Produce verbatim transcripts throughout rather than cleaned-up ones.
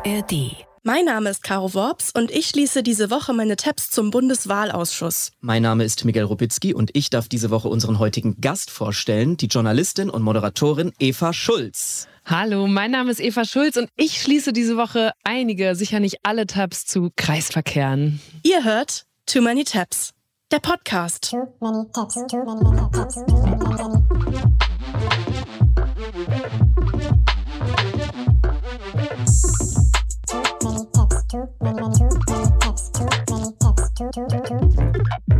R D. Mein Name ist Caro Worps und ich schließe diese Woche meine Tabs zum Bundeswahlausschuss. Mein Name ist Miguel Rubitzky und ich darf diese Woche unseren heutigen Gast vorstellen, die Journalistin und Moderatorin Eva Schulz. Hallo, mein Name ist Eva Schulz und ich schließe diese Woche einige, sicher nicht alle Tabs zu Kreisverkehren. Ihr hört Too Many Tabs, der Podcast. Too many tabs, too many tabs, too many. Too many, too many tabs, too many tabs, too, too, too, too.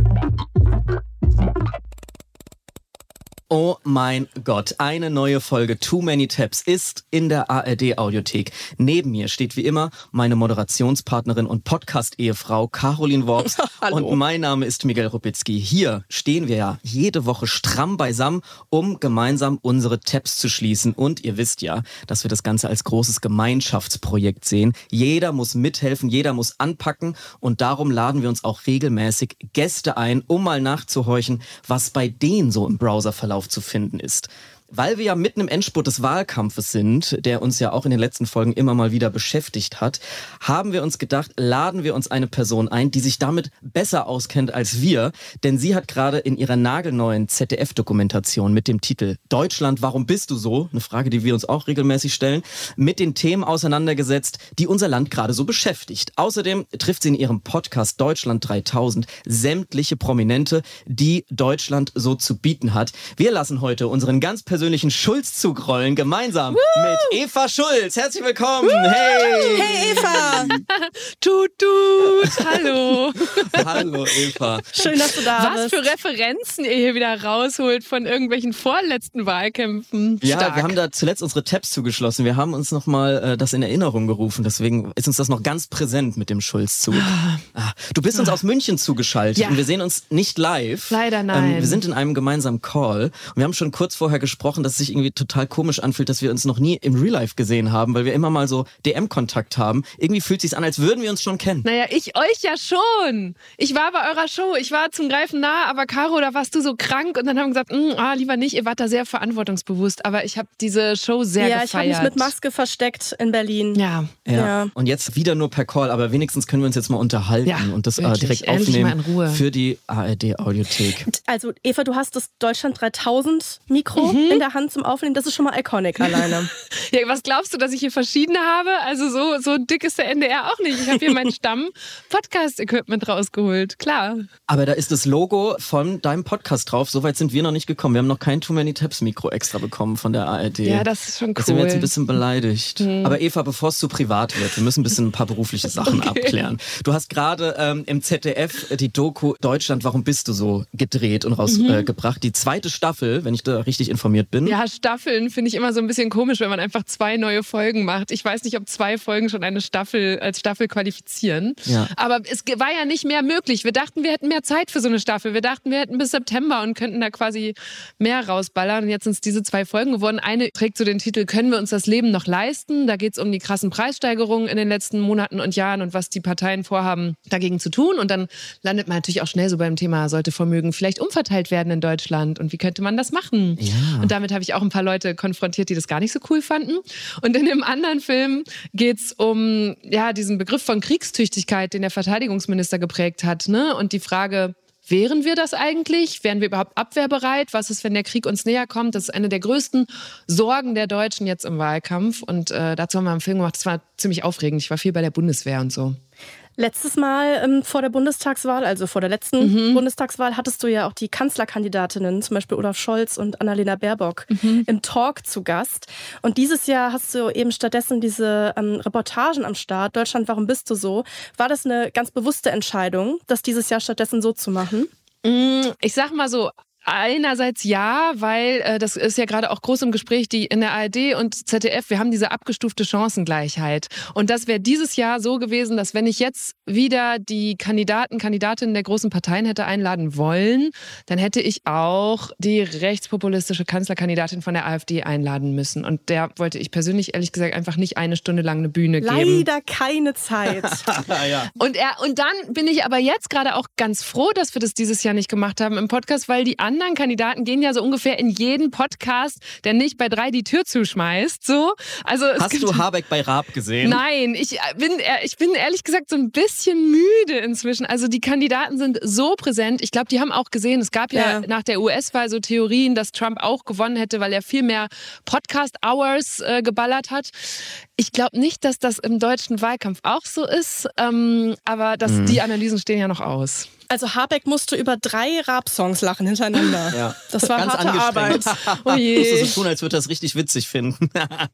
Oh mein Gott, eine neue Folge Too Many Tabs ist in der A R D-Audiothek. Neben mir steht wie immer meine Moderationspartnerin und Podcast-Ehefrau Caroline Worps. Und mein Name ist Miguel Rubitzky. Hier stehen wir ja jede Woche stramm beisammen, um gemeinsam unsere Tabs zu schließen. Und ihr wisst ja, dass wir das Ganze als großes Gemeinschaftsprojekt sehen. Jeder muss mithelfen, jeder muss anpacken. Und darum laden wir uns auch regelmäßig Gäste ein, um mal nachzuhorchen, was bei denen so im Browserverlauf zu finden ist. Weil wir ja mitten im Endspurt des Wahlkampfes sind, der uns ja auch in den letzten Folgen immer mal wieder beschäftigt hat, haben wir uns gedacht, laden wir uns eine Person ein, die sich damit besser auskennt als wir. Denn sie hat gerade in ihrer nagelneuen Z D F-Dokumentation mit dem Titel Deutschland, warum bist du so? Eine Frage, die wir uns auch regelmäßig stellen, mit den Themen auseinandergesetzt, die unser Land gerade so beschäftigt. Außerdem trifft sie in ihrem Podcast Deutschland dreitausend sämtliche Prominente, die Deutschland so zu bieten hat. Wir lassen heute unseren ganz persönlichen persönlichen Schulzzug rollen, gemeinsam Woo! mit Eva Schulz. Herzlich willkommen. Woo! Hey. Hey Eva. Tut, tut. Hallo. Hallo Eva. Schön, dass du da Was bist. für Referenzen ihr hier wieder rausholt von irgendwelchen vorletzten Wahlkämpfen. Ja, Stark. wir haben da zuletzt unsere Tabs zugeschlossen. Wir haben uns nochmal äh, das in Erinnerung gerufen. Deswegen ist uns das noch ganz präsent mit dem Schulzzug. Ah, du bist uns aus München zugeschaltet Ja. und wir sehen uns nicht live. Leider nein. Ähm, wir sind in einem gemeinsamen Call und wir haben schon kurz vorher gesprochen, dass es sich irgendwie total komisch anfühlt, dass wir uns noch nie im Real Life gesehen haben, weil wir immer mal so D M-Kontakt haben. Irgendwie fühlt es sich an, als würden wir uns schon kennen. Naja, ich euch ja schon. Ich war bei eurer Show, ich war zum Greifen nah, aber Caro, da warst du so krank und dann haben wir gesagt, ah, lieber nicht, ihr wart da sehr verantwortungsbewusst, aber ich habe diese Show sehr ja, gefeiert. ich habe mich mit Maske versteckt in Berlin. Ja. Ja. Ja. Und jetzt wieder nur per Call, aber wenigstens können wir uns jetzt mal unterhalten Ja, und das äh, wirklich. direkt Endlich aufnehmen mal in Ruhe. für die A R D-Audiothek. Also Eva, du hast das Deutschland dreitausend Mikro Mhm. in der Hand zum Aufnehmen. Das ist schon mal iconic alleine. Ja, was glaubst du, dass ich hier verschiedene habe? Also so, so dick ist der N D R auch nicht. Ich habe hier mein Stamm-Podcast-Equipment rausgeholt, klar. Aber da ist das Logo von deinem Podcast drauf. Soweit sind wir noch nicht gekommen. Wir haben noch kein Too Many Tabs Mikro extra bekommen von der A R D. Ja, das ist schon cool. Da sind wir jetzt ein bisschen beleidigt. Hm. Aber Eva, bevor es zu privat wird, wir müssen ein bisschen ein paar berufliche Sachen Okay. abklären. Du hast gerade ähm, im Z D F die Doku Deutschland, warum bist du so gedreht und rausgebracht. Mhm. Äh, die zweite Staffel, wenn ich da richtig informiert bin. Ja, Staffeln finde ich immer so ein bisschen komisch, wenn man einfach zwei neue Folgen macht. Ich weiß nicht, ob zwei Folgen schon eine Staffel als Staffel qualifizieren. Ja. Aber es ge- war ja nicht mehr möglich. Wir dachten, wir hätten mehr Zeit für so eine Staffel. Wir dachten, wir hätten bis September und könnten da quasi mehr rausballern. Und jetzt sind es diese zwei Folgen geworden. Eine trägt so den Titel, können wir uns das Leben noch leisten? Da geht es um die krassen Preissteigerungen in den letzten Monaten und Jahren und was die Parteien vorhaben, dagegen zu tun. Und dann landet man natürlich auch schnell so beim Thema, sollte Vermögen vielleicht umverteilt werden in Deutschland? Und wie könnte man das machen? Ja. Und damit habe ich auch ein paar Leute konfrontiert, die das gar nicht so cool fanden. Und in dem anderen Film geht es um ja, diesen Begriff von Kriegstüchtigkeit, den der Verteidigungsminister geprägt hat. Ne? Und die Frage, wären wir das eigentlich? Wären wir überhaupt abwehrbereit? Was ist, wenn der Krieg uns näher kommt? Das ist eine der größten Sorgen der Deutschen jetzt im Wahlkampf. Und äh, dazu haben wir einen Film gemacht. Das war ziemlich aufregend. Ich war viel bei der Bundeswehr und so. Letztes Mal ähm, vor der Bundestagswahl, also vor der letzten Mhm. Bundestagswahl, hattest du ja auch die Kanzlerkandidatinnen, zum Beispiel Olaf Scholz und Annalena Baerbock, Mhm. im Talk zu Gast. Und dieses Jahr hast du eben stattdessen diese ähm, Reportagen am Start. Deutschland, warum bist du so? War das eine ganz bewusste Entscheidung, das dieses Jahr stattdessen so zu machen? Ich sag mal so, einerseits ja, weil äh, das ist ja gerade auch groß im Gespräch, die in der A R D und Z D F, wir haben diese abgestufte Chancengleichheit. Und das wäre dieses Jahr so gewesen, dass wenn ich jetzt wieder die Kandidaten, Kandidatinnen der großen Parteien hätte einladen wollen, dann hätte ich auch die rechtspopulistische Kanzlerkandidatin von der AfD einladen müssen. Und der wollte ich persönlich, ehrlich gesagt, einfach nicht eine Stunde lang eine Bühne geben. Leider keine Zeit. ja. Und, er, und dann bin ich aber jetzt gerade auch ganz froh, dass wir das dieses Jahr nicht gemacht haben im Podcast, weil die anderen anderen Kandidaten gehen ja so ungefähr in jeden Podcast, der nicht bei drei die Tür zuschmeißt. So. Also, es Hast gibt du Habeck bei Raab gesehen? Nein, ich bin, ich bin ehrlich gesagt so ein bisschen müde inzwischen. Also die Kandidaten sind so präsent. Ich glaube, die haben auch gesehen, es gab ja, ja nach der U S-Wahl so Theorien, dass Trump auch gewonnen hätte, weil er viel mehr Podcast-Hours äh, geballert hat. Ich glaube nicht, dass das im deutschen Wahlkampf auch so ist, ähm, aber das, mhm. die Analysen stehen ja noch aus. Also Habeck musste über drei Raab-Songs lachen hintereinander. Ja. Das war ganz harte Arbeit. Oh je. Musste so tun, als würde das richtig witzig finden.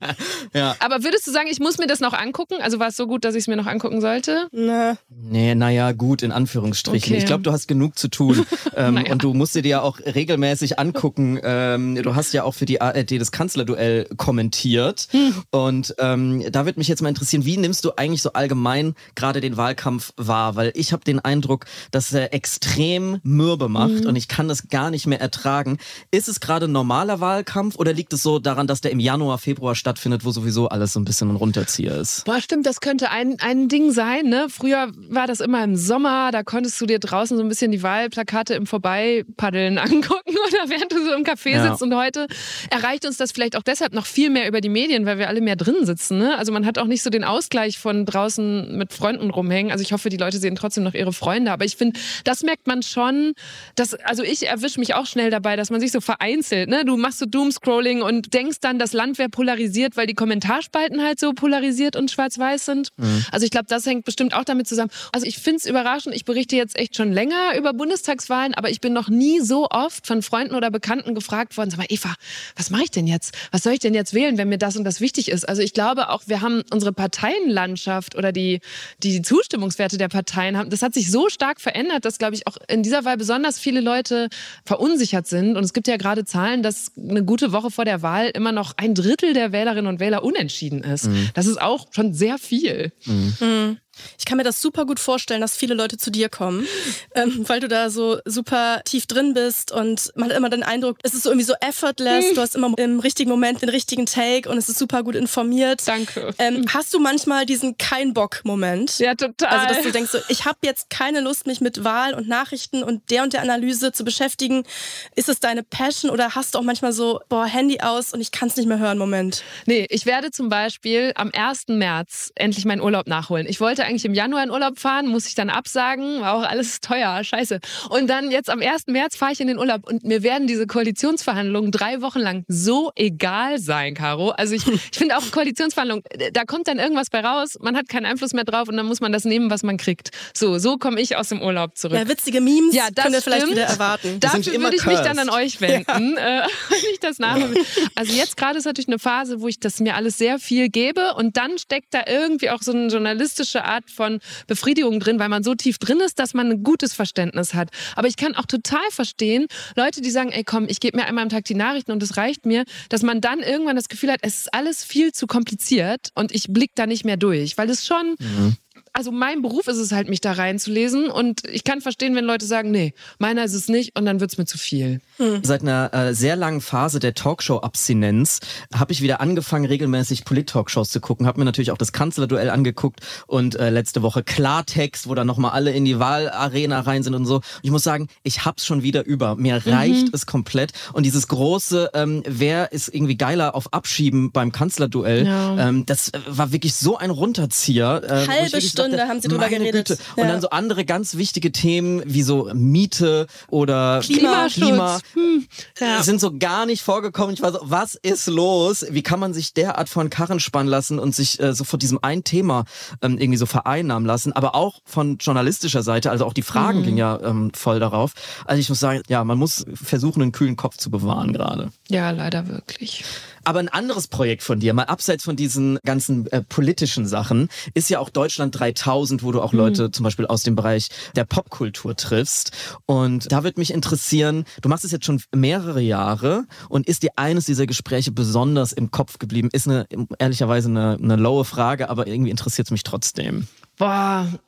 Ja. Aber würdest du sagen, ich muss mir das noch angucken? Also war es so gut, dass ich es mir noch angucken sollte? Nee. Nee, naja, gut, in Anführungsstrichen. Okay. Ich glaube, du hast genug zu tun. ähm, naja. Und du musst dir ja auch regelmäßig angucken. Ähm, du hast ja auch für die A R D das Kanzlerduell kommentiert. Hm. Und ähm, da würde mich jetzt mal interessieren, wie nimmst du eigentlich so allgemein gerade den Wahlkampf wahr? Weil ich habe den Eindruck, dass er extrem mürbe macht mhm. und ich kann das gar nicht mehr ertragen. Ist es gerade ein normaler Wahlkampf oder liegt es so daran, dass der im Januar, Februar stattfindet, wo sowieso alles so ein bisschen ein Runterzieher ist? Boah, stimmt, das könnte ein, ein Ding sein. Ne? Früher war das immer im Sommer, da konntest du dir draußen so ein bisschen die Wahlplakate im Vorbeipaddeln angucken oder während du so im Café ja. sitzt. Und heute erreicht uns das vielleicht auch deshalb noch viel mehr über die Medien, weil wir alle mehr drin sitzen. Ne? Also man hat auch nicht so den Ausgleich von draußen mit Freunden rumhängen. Also ich hoffe, die Leute sehen trotzdem noch ihre Freunde. Aber ich finde, das merkt man schon, dass, also ich erwische mich auch schnell dabei, dass man sich so vereinzelt. Ne? Du machst so Doomscrolling und denkst dann, das Land wäre polarisiert, weil die Kommentarspalten halt so polarisiert und schwarz-weiß sind. Mhm. Also ich glaube, das hängt bestimmt auch damit zusammen. Also ich finde es überraschend, ich berichte jetzt echt schon länger über Bundestagswahlen, aber ich bin noch nie so oft von Freunden oder Bekannten gefragt worden, sag mal, Eva, was mache ich denn jetzt? Was soll ich denn jetzt wählen, wenn mir das und das wichtig ist? Also ich glaube auch, wir haben unsere Parteienlandschaft oder die, die Zustimmungswerte der Parteien, haben, das hat sich so stark verändert, dass, glaube ich, auch in dieser Wahl besonders viele Leute verunsichert sind. Und es gibt ja gerade Zahlen, dass eine gute Woche vor der Wahl immer noch ein Drittel der Wählerinnen und Wähler unentschieden ist. Mhm. Das ist auch schon sehr viel. Mhm. Mhm. Ich kann mir das super gut vorstellen, dass viele Leute zu dir kommen, ähm, weil du da so super tief drin bist und man hat immer den Eindruck, es ist so irgendwie so effortless, du hast immer im richtigen Moment den richtigen Take und es ist super gut informiert. Danke. Ähm, hast du manchmal diesen Kein-Bock-Moment? Ja, total. Also, dass du denkst, so, ich habe jetzt keine Lust, mich mit Wahl und Nachrichten und der und der Analyse zu beschäftigen. Ist es deine Passion oder hast du auch manchmal so, boah, Handy aus und ich kann es nicht mehr hören, Moment? Nee, ich werde zum Beispiel am ersten März endlich meinen Urlaub nachholen. Ich wollte eigentlich im Januar in Urlaub fahren, muss ich dann absagen, war auch alles teuer, scheiße. Und dann jetzt am ersten März fahre ich in den Urlaub und mir werden diese Koalitionsverhandlungen drei Wochen lang so egal sein, Caro. Also ich, ich finde auch Koalitionsverhandlungen, da kommt dann irgendwas bei raus, man hat keinen Einfluss mehr drauf und dann muss man das nehmen, was man kriegt. So, so komme ich aus dem Urlaub zurück. Ja, witzige Memes ja, das können wir vielleicht stimmt. wieder erwarten. Dafür würde ich cursed. mich dann an euch wenden, ja. äh, wenn ich das nachher will. Also jetzt gerade ist natürlich eine Phase, wo ich das mir alles sehr viel gebe und dann steckt da irgendwie auch so eine journalistische Art von Befriedigung drin, weil man so tief drin ist, dass man ein gutes Verständnis hat. Aber ich kann auch total verstehen, Leute, die sagen, ey komm, ich gebe mir einmal am Tag die Nachrichten und es reicht mir, dass man dann irgendwann das Gefühl hat, es ist alles viel zu kompliziert und ich blicke da nicht mehr durch, weil es schon... Mhm. Also mein Beruf ist es halt, mich da reinzulesen und ich kann verstehen, wenn Leute sagen, nee, meiner ist es nicht und dann wird es mir zu viel. Hm. Seit einer äh, sehr langen Phase der Talkshow-Abstinenz habe ich wieder angefangen, regelmäßig Polit-Talkshows zu gucken, habe mir natürlich auch das Kanzlerduell angeguckt und äh, letzte Woche Klartext, wo dann nochmal alle in die Wahlarena rein sind und so. Und ich muss sagen, ich hab's schon wieder über. Mir reicht mhm. es komplett. Und dieses große, ähm, wer ist irgendwie geiler auf Abschieben beim Kanzlerduell, ja. ähm, das war wirklich so ein Runterzieher. Äh, Halbe Stunde dachte, haben sie drüber geredet. Güte. Und ja. dann so andere ganz wichtige Themen wie so Miete oder Klimaschutz. Klima hm. ja. sind so gar nicht vorgekommen. Ich war so, was ist los? Wie kann man sich derart von Karren spannen lassen und sich äh, so von diesem einen Thema ähm, irgendwie so vereinnahmen lassen? Aber auch von journalistischer Seite, also auch die Fragen mhm. gingen ja ähm, voll darauf. Also ich muss sagen, ja, man muss versuchen, einen kühlen Kopf zu bewahren gerade. Ja, leider wirklich. Aber ein anderes Projekt von dir, mal abseits von diesen ganzen äh, politischen Sachen, ist ja auch Deutschland dreitausend, wo du auch Leute mhm. zum Beispiel aus dem Bereich der Popkultur triffst. Und da würde mich interessieren, du machst es jetzt schon mehrere Jahre und ist dir eines dieser Gespräche besonders im Kopf geblieben? Ist eine ehrlicherweise eine, eine lowe Frage, aber irgendwie interessiert es mich trotzdem. Boah,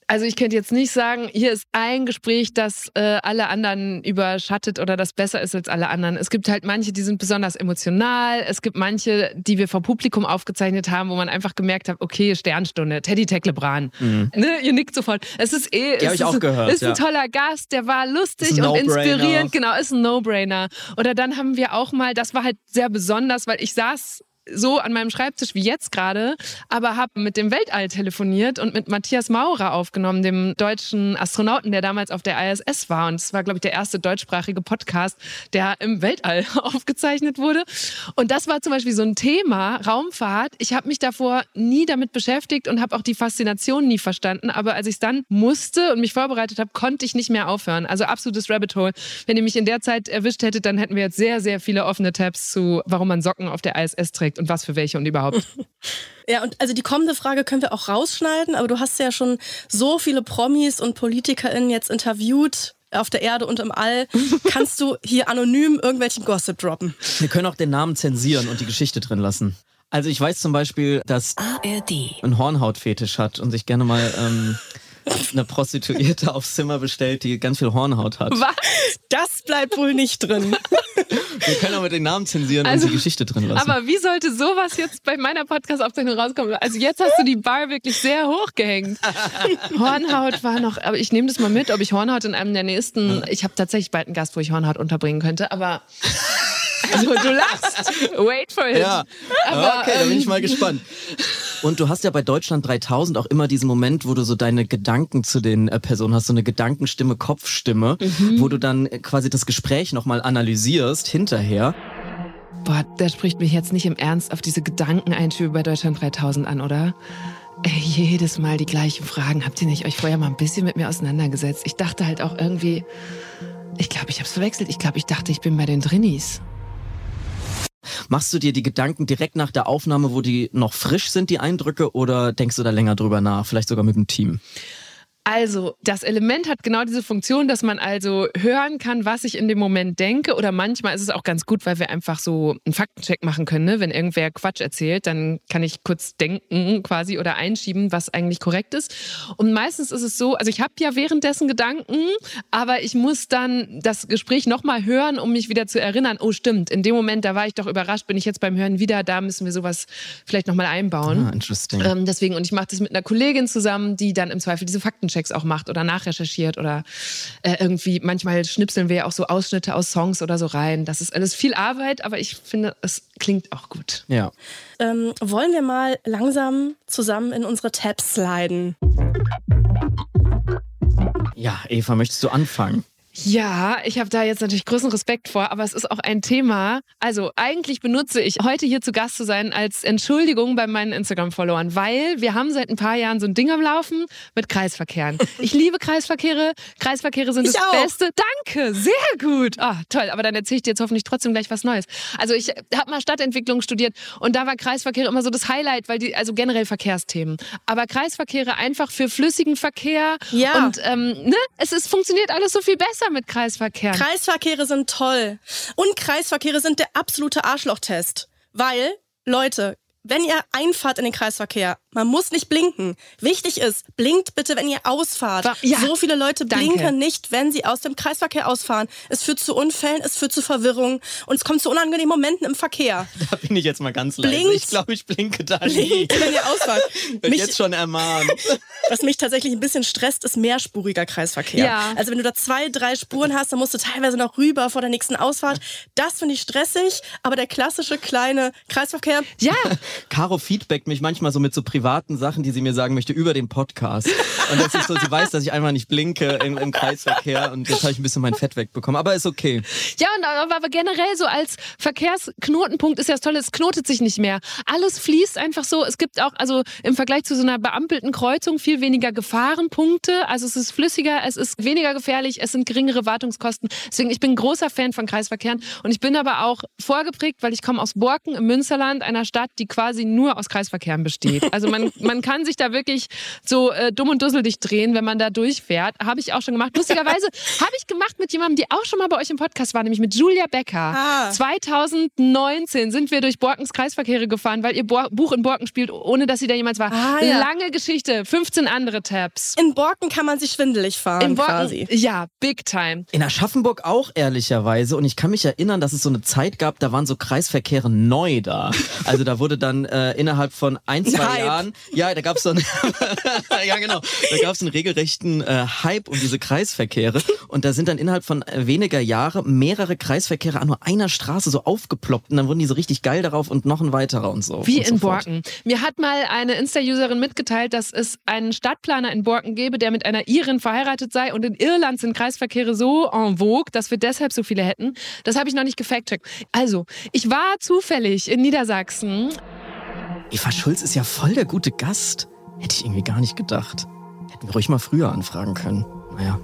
Also ich könnte jetzt nicht sagen, hier ist ein Gespräch, das äh, alle anderen überschattet oder das besser ist als alle anderen. Es gibt halt manche, die sind besonders emotional. Es gibt manche, die wir vor Publikum aufgezeichnet haben, wo man einfach gemerkt hat, okay, Sternstunde, Teddy Tecklebrand. Mhm. Ne, ihr nickt sofort. Es ist eh, die es ich ist, auch gehört, ist ein ja. toller Gast, der war lustig ist ein und No-Brainer. inspirierend. Genau, ist ein No-Brainer. Oder dann haben wir auch mal, das war halt sehr besonders, weil ich saß so an meinem Schreibtisch wie jetzt gerade, aber habe mit dem Weltall telefoniert und mit Matthias Maurer aufgenommen, dem deutschen Astronauten, der damals auf der I S S war. Und es war, glaube ich, der erste deutschsprachige Podcast, der im Weltall aufgezeichnet wurde. Und das war zum Beispiel so ein Thema, Raumfahrt. Ich habe mich davor nie damit beschäftigt und habe auch die Faszination nie verstanden. Aber als ich es dann musste und mich vorbereitet habe, konnte ich nicht mehr aufhören. Also absolutes Rabbit Hole. Wenn ihr mich in der Zeit erwischt hättet, dann hätten wir jetzt sehr, sehr viele offene Tabs zu, warum man Socken auf der I S S trägt und was für welche und überhaupt. Ja, und also die kommende Frage können wir auch rausschneiden, aber du hast ja schon so viele Promis und PolitikerInnen jetzt interviewt auf der Erde und im All. Kannst du hier anonym irgendwelchen Gossip droppen? Wir können auch den Namen zensieren und die Geschichte drin lassen. Also ich weiß zum Beispiel, dass A R D ein Hornhautfetisch hat und sich gerne mal ähm, eine Prostituierte aufs Zimmer bestellt, die ganz viel Hornhaut hat. Was? Das bleibt wohl nicht drin. Wir können aber den Namen zensieren Also, und die Geschichte drin lassen. Aber wie sollte sowas jetzt bei meiner Podcast-Aufzeichnung rauskommen? Also jetzt hast du die Bar wirklich sehr hoch gehängt. Hornhaut war noch, aber ich nehme das mal mit, ob ich Hornhaut in einem der nächsten, ich habe tatsächlich bald einen Gast, wo ich Hornhaut unterbringen könnte, aber also du lachst. Wait for it. Ja, aber, okay, da bin ich ähm, mal gespannt. Und du hast ja bei Deutschland dreitausend auch immer diesen Moment, wo du so deine Gedanken zu den äh, Personen hast, so eine Gedankenstimme, Kopfstimme, mhm. wo du dann quasi das Gespräch nochmal analysierst hinterher. Boah, der spricht mich jetzt nicht im Ernst auf diese Gedankeneinschübe bei Deutschland dreitausend an, oder? Ey, jedes Mal die gleichen Fragen. Habt ihr nicht euch vorher mal ein bisschen mit mir auseinandergesetzt? Ich dachte halt auch irgendwie, ich glaube, ich hab's verwechselt. Ich glaube, ich dachte, ich bin bei den Drinnies. Machst du dir die Gedanken direkt nach der Aufnahme, wo die noch frisch sind, die Eindrücke, oder denkst du da länger drüber nach, vielleicht sogar mit dem Team? Also, das Element hat genau diese Funktion, dass man also hören kann, was ich in dem Moment denke. Oder manchmal ist es auch ganz gut, weil wir einfach so einen Faktencheck machen können. Ne? Wenn irgendwer Quatsch erzählt, dann kann ich kurz denken quasi oder einschieben, was eigentlich korrekt ist. Und meistens ist es so, also ich habe ja währenddessen Gedanken, aber ich muss dann das Gespräch nochmal hören, um mich wieder zu erinnern. Oh stimmt, in dem Moment, da war ich doch überrascht, bin ich jetzt beim Hören wieder, da müssen wir sowas vielleicht nochmal einbauen. Ah, interesting. Ähm, deswegen, und ich mache das mit einer Kollegin zusammen, die dann im Zweifel diese Faktenchecks auch macht oder nachrecherchiert oder äh, irgendwie, manchmal schnipseln wir ja auch so Ausschnitte aus Songs oder so rein. Das ist alles viel Arbeit, aber ich finde, es klingt auch gut. Ja. Ähm, wollen wir mal langsam zusammen in unsere Tabs sliden? Ja, Eva, möchtest du anfangen? Ja, ich habe da jetzt natürlich großen Respekt vor, aber es ist auch ein Thema. Also eigentlich benutze ich heute hier zu Gast zu sein als Entschuldigung bei meinen Instagram-Followern, weil wir haben seit ein paar Jahren so ein Ding am Laufen mit Kreisverkehren. Ich liebe Kreisverkehre. Kreisverkehre sind ich das auch. Beste. Danke, sehr gut. Ah, toll, aber dann erzähle ich dir jetzt hoffentlich trotzdem gleich was Neues. Also ich habe mal Stadtentwicklung studiert und da war Kreisverkehre immer so das Highlight, weil die, also generell Verkehrsthemen. Aber Kreisverkehre einfach für flüssigen Verkehr Ja. und ähm, ne, es ist, funktioniert alles so viel besser mit Kreisverkehren. Kreisverkehre sind toll. Und Kreisverkehre sind der absolute Arschlochtest. Weil, Leute, wenn ihr einfahrt in den Kreisverkehr, man muss nicht blinken. Wichtig ist, blinkt bitte, wenn ihr ausfahrt. Ja, so viele Leute danke. blinken nicht, wenn sie aus dem Kreisverkehr ausfahren. Es führt zu Unfällen, es führt zu Verwirrung und es kommt zu unangenehmen Momenten im Verkehr. Da bin ich jetzt mal ganz leise. Blinkt. Ich glaube, ich blinke da nie. Blinkt, wenn ihr ausfahrt. Bin Mich, jetzt schon ermahnt. was mich tatsächlich ein bisschen stresst, ist mehrspuriger Kreisverkehr. Ja. Also wenn du da zwei, drei Spuren hast, dann musst du teilweise noch rüber vor der nächsten Ausfahrt. Das finde ich stressig, aber der klassische kleine Kreisverkehr, Ja, Caro feedbackt mich manchmal so mit so privaten Sachen, die sie mir sagen möchte über den Podcast. Und das ist so, sie weiß, dass ich einmal nicht blinke im, im Kreisverkehr und jetzt habe ich ein bisschen mein Fett wegbekommen. Aber ist okay. ja, und aber, aber generell so als Verkehrsknotenpunkt ist ja das Tolle, es knotet sich nicht mehr. Alles fließt einfach so. Es gibt auch, also im Vergleich zu so einer beampelten Kreuzung viel weniger Gefahrenpunkte. Also es ist flüssiger, es ist weniger gefährlich, es sind geringere Wartungskosten. Deswegen, ich bin ein großer Fan von Kreisverkehren und ich bin aber auch vorgeprägt, weil ich komme aus Borken im Münsterland, einer Stadt, die quasi nur aus Kreisverkehren besteht. Also man, man kann sich da wirklich so äh, dumm und dusselig drehen, wenn man da durchfährt. Habe ich auch schon gemacht. Lustigerweise habe ich gemacht mit jemandem, die auch schon mal bei euch im Podcast war, nämlich mit Julia Becker. Ah. zweitausendneunzehn sind wir durch Borkens Kreisverkehre gefahren, weil ihr Bo- Buch in Borken spielt, ohne dass sie da jemals war. Ah, ja. Lange Geschichte, fünfzehn andere Tabs. In Borken kann man sich schwindelig fahren In Borken, quasi. ja, big time. In Aschaffenburg auch, ehrlicherweise. Und ich kann mich erinnern, dass es so eine Zeit gab, da waren so Kreisverkehre neu da. Also da wurde dann äh, innerhalb von ein, zwei Hype. Jahren, ja, da gab es so einen, ja genau, da gab es einen regelrechten äh, Hype um diese Kreisverkehre. Und da sind dann innerhalb von äh, weniger Jahre mehrere Kreisverkehre an nur einer Straße so aufgeploppt. Und dann wurden die so richtig geil darauf und noch ein weiterer und so. Wie und so in fort. Borken. Mir hat mal eine Insta-Userin mitgeteilt, dass es einen Stadtplaner in Borken gäbe, der mit einer Irin verheiratet sei. Und in Irland sind Kreisverkehre so en vogue, dass wir deshalb so viele hätten. Das habe ich noch nicht gefact-checkt. Also, ich war zufällig in Niedersachsen. Eva Schulz ist ja voll der gute Gast. Hätte ich irgendwie gar nicht gedacht. Hätten wir ruhig mal früher anfragen können. Naja.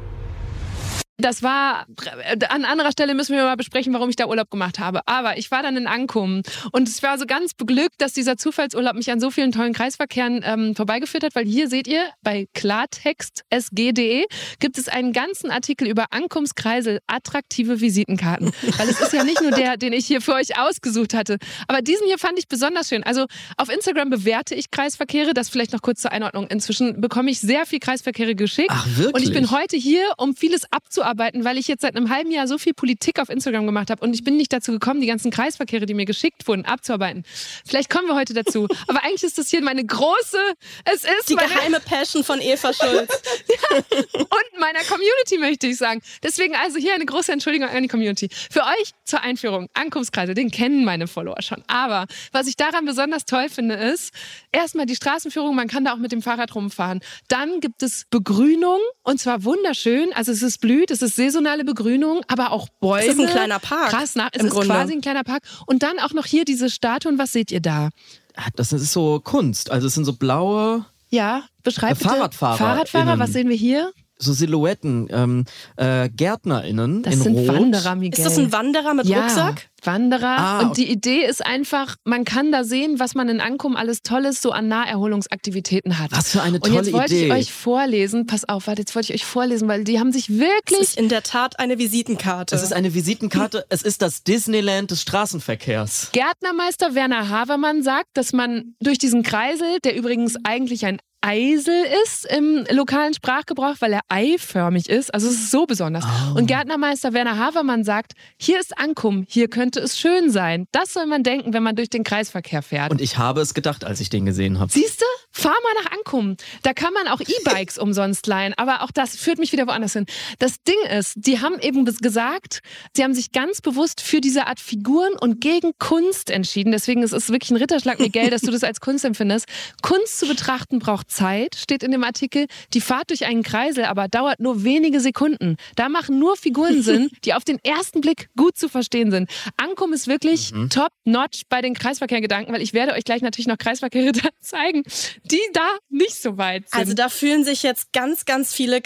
Das war, an anderer Stelle müssen wir mal besprechen, warum ich da Urlaub gemacht habe. Aber ich war dann in Ankum und ich war so ganz beglückt, dass dieser Zufallsurlaub mich an so vielen tollen Kreisverkehren ähm, vorbeigeführt hat, weil hier seht ihr, bei Klartext S G punkt de gibt es einen ganzen Artikel über Ankums Kreisel, attraktive Visitenkarten. Weil es ist ja nicht nur der, den ich hier für euch ausgesucht hatte. Aber diesen hier fand ich besonders schön. Also auf Instagram bewerte ich Kreisverkehre, das vielleicht noch kurz zur Einordnung. Inzwischen bekomme ich sehr viel Kreisverkehre geschickt. Ach, wirklich? Und ich bin heute hier, um vieles abzuarbeiten, weil ich jetzt seit einem halben Jahr so viel Politik auf Instagram gemacht habe und ich bin nicht dazu gekommen, die ganzen Kreisverkehre, die mir geschickt wurden, abzuarbeiten. Vielleicht kommen wir heute dazu. Aber eigentlich ist das hier meine große, es ist Die meine, geheime Passion von Eva Schulz. ja, und meiner Community, möchte ich sagen. Deswegen also hier eine große Entschuldigung an die Community. Für euch zur Einführung, Ankunftskreise, den kennen meine Follower schon. Aber was ich daran besonders toll finde, ist, erstmal die Straßenführung, man kann da auch mit dem Fahrrad rumfahren. Dann gibt es Begrünung und zwar wunderschön. Also es ist blüht, es ist saisonale Begrünung, aber auch Bäume. Es ist ein kleiner Park. Krass, na, es im ist Grunde. quasi ein kleiner Park. Und dann auch noch hier diese Statuen. Was seht ihr da? Das ist so Kunst. Also es sind so blaue, Ja, beschreibt Äh, Fahrradfahrer Fahrradfahrer, innen. was sehen wir hier? so Silhouetten, ähm, äh, GärtnerInnen Das in sind Rot. Wanderer, Miguel. Ist das ein Wanderer mit ja, Rucksack? Wanderer. Ah, und okay. die Idee ist einfach, man kann da sehen, was man in Ankum alles Tolles so an Naherholungsaktivitäten hat. Was für eine Und tolle jetzt wollte Idee. ich euch vorlesen, pass auf, warte, jetzt wollte ich euch vorlesen, weil die haben sich Das wirklich... ist in der Tat eine Visitenkarte. Es ist eine Visitenkarte, es ist das Disneyland des Straßenverkehrs. Gärtnermeister Werner Havermann sagt, dass man durch diesen Kreisel, der übrigens eigentlich ein Eisel ist im lokalen Sprachgebrauch, weil er eiförmig ist. Also es ist so besonders. Oh. Und Gärtnermeister Werner Havermann sagt, hier ist Ankum, hier könnte es schön sein. Das soll man denken, wenn man durch den Kreisverkehr fährt. Und ich habe es gedacht, als ich den gesehen habe. Siehst du? Fahr mal nach Ankum. Da kann man auch E-Bikes umsonst leihen. Aber auch das führt mich wieder woanders hin. Das Ding ist, die haben eben gesagt, sie haben sich ganz bewusst für diese Art Figuren und gegen Kunst entschieden. Deswegen ist es wirklich ein Ritterschlag, Miguel, dass du das als Kunst empfindest. Kunst zu betrachten braucht Zeit, steht in dem Artikel. Die Fahrt durch einen Kreisel aber dauert nur wenige Sekunden. Da machen nur Figuren Sinn, die auf den ersten Blick gut zu verstehen sind. Ankum ist wirklich Mhm. top-notch bei den Kreisverkehrgedanken, weil ich werde euch gleich natürlich noch Kreisverkehre da zeigen, die da nicht so weit sind. Also da fühlen sich jetzt ganz, ganz viele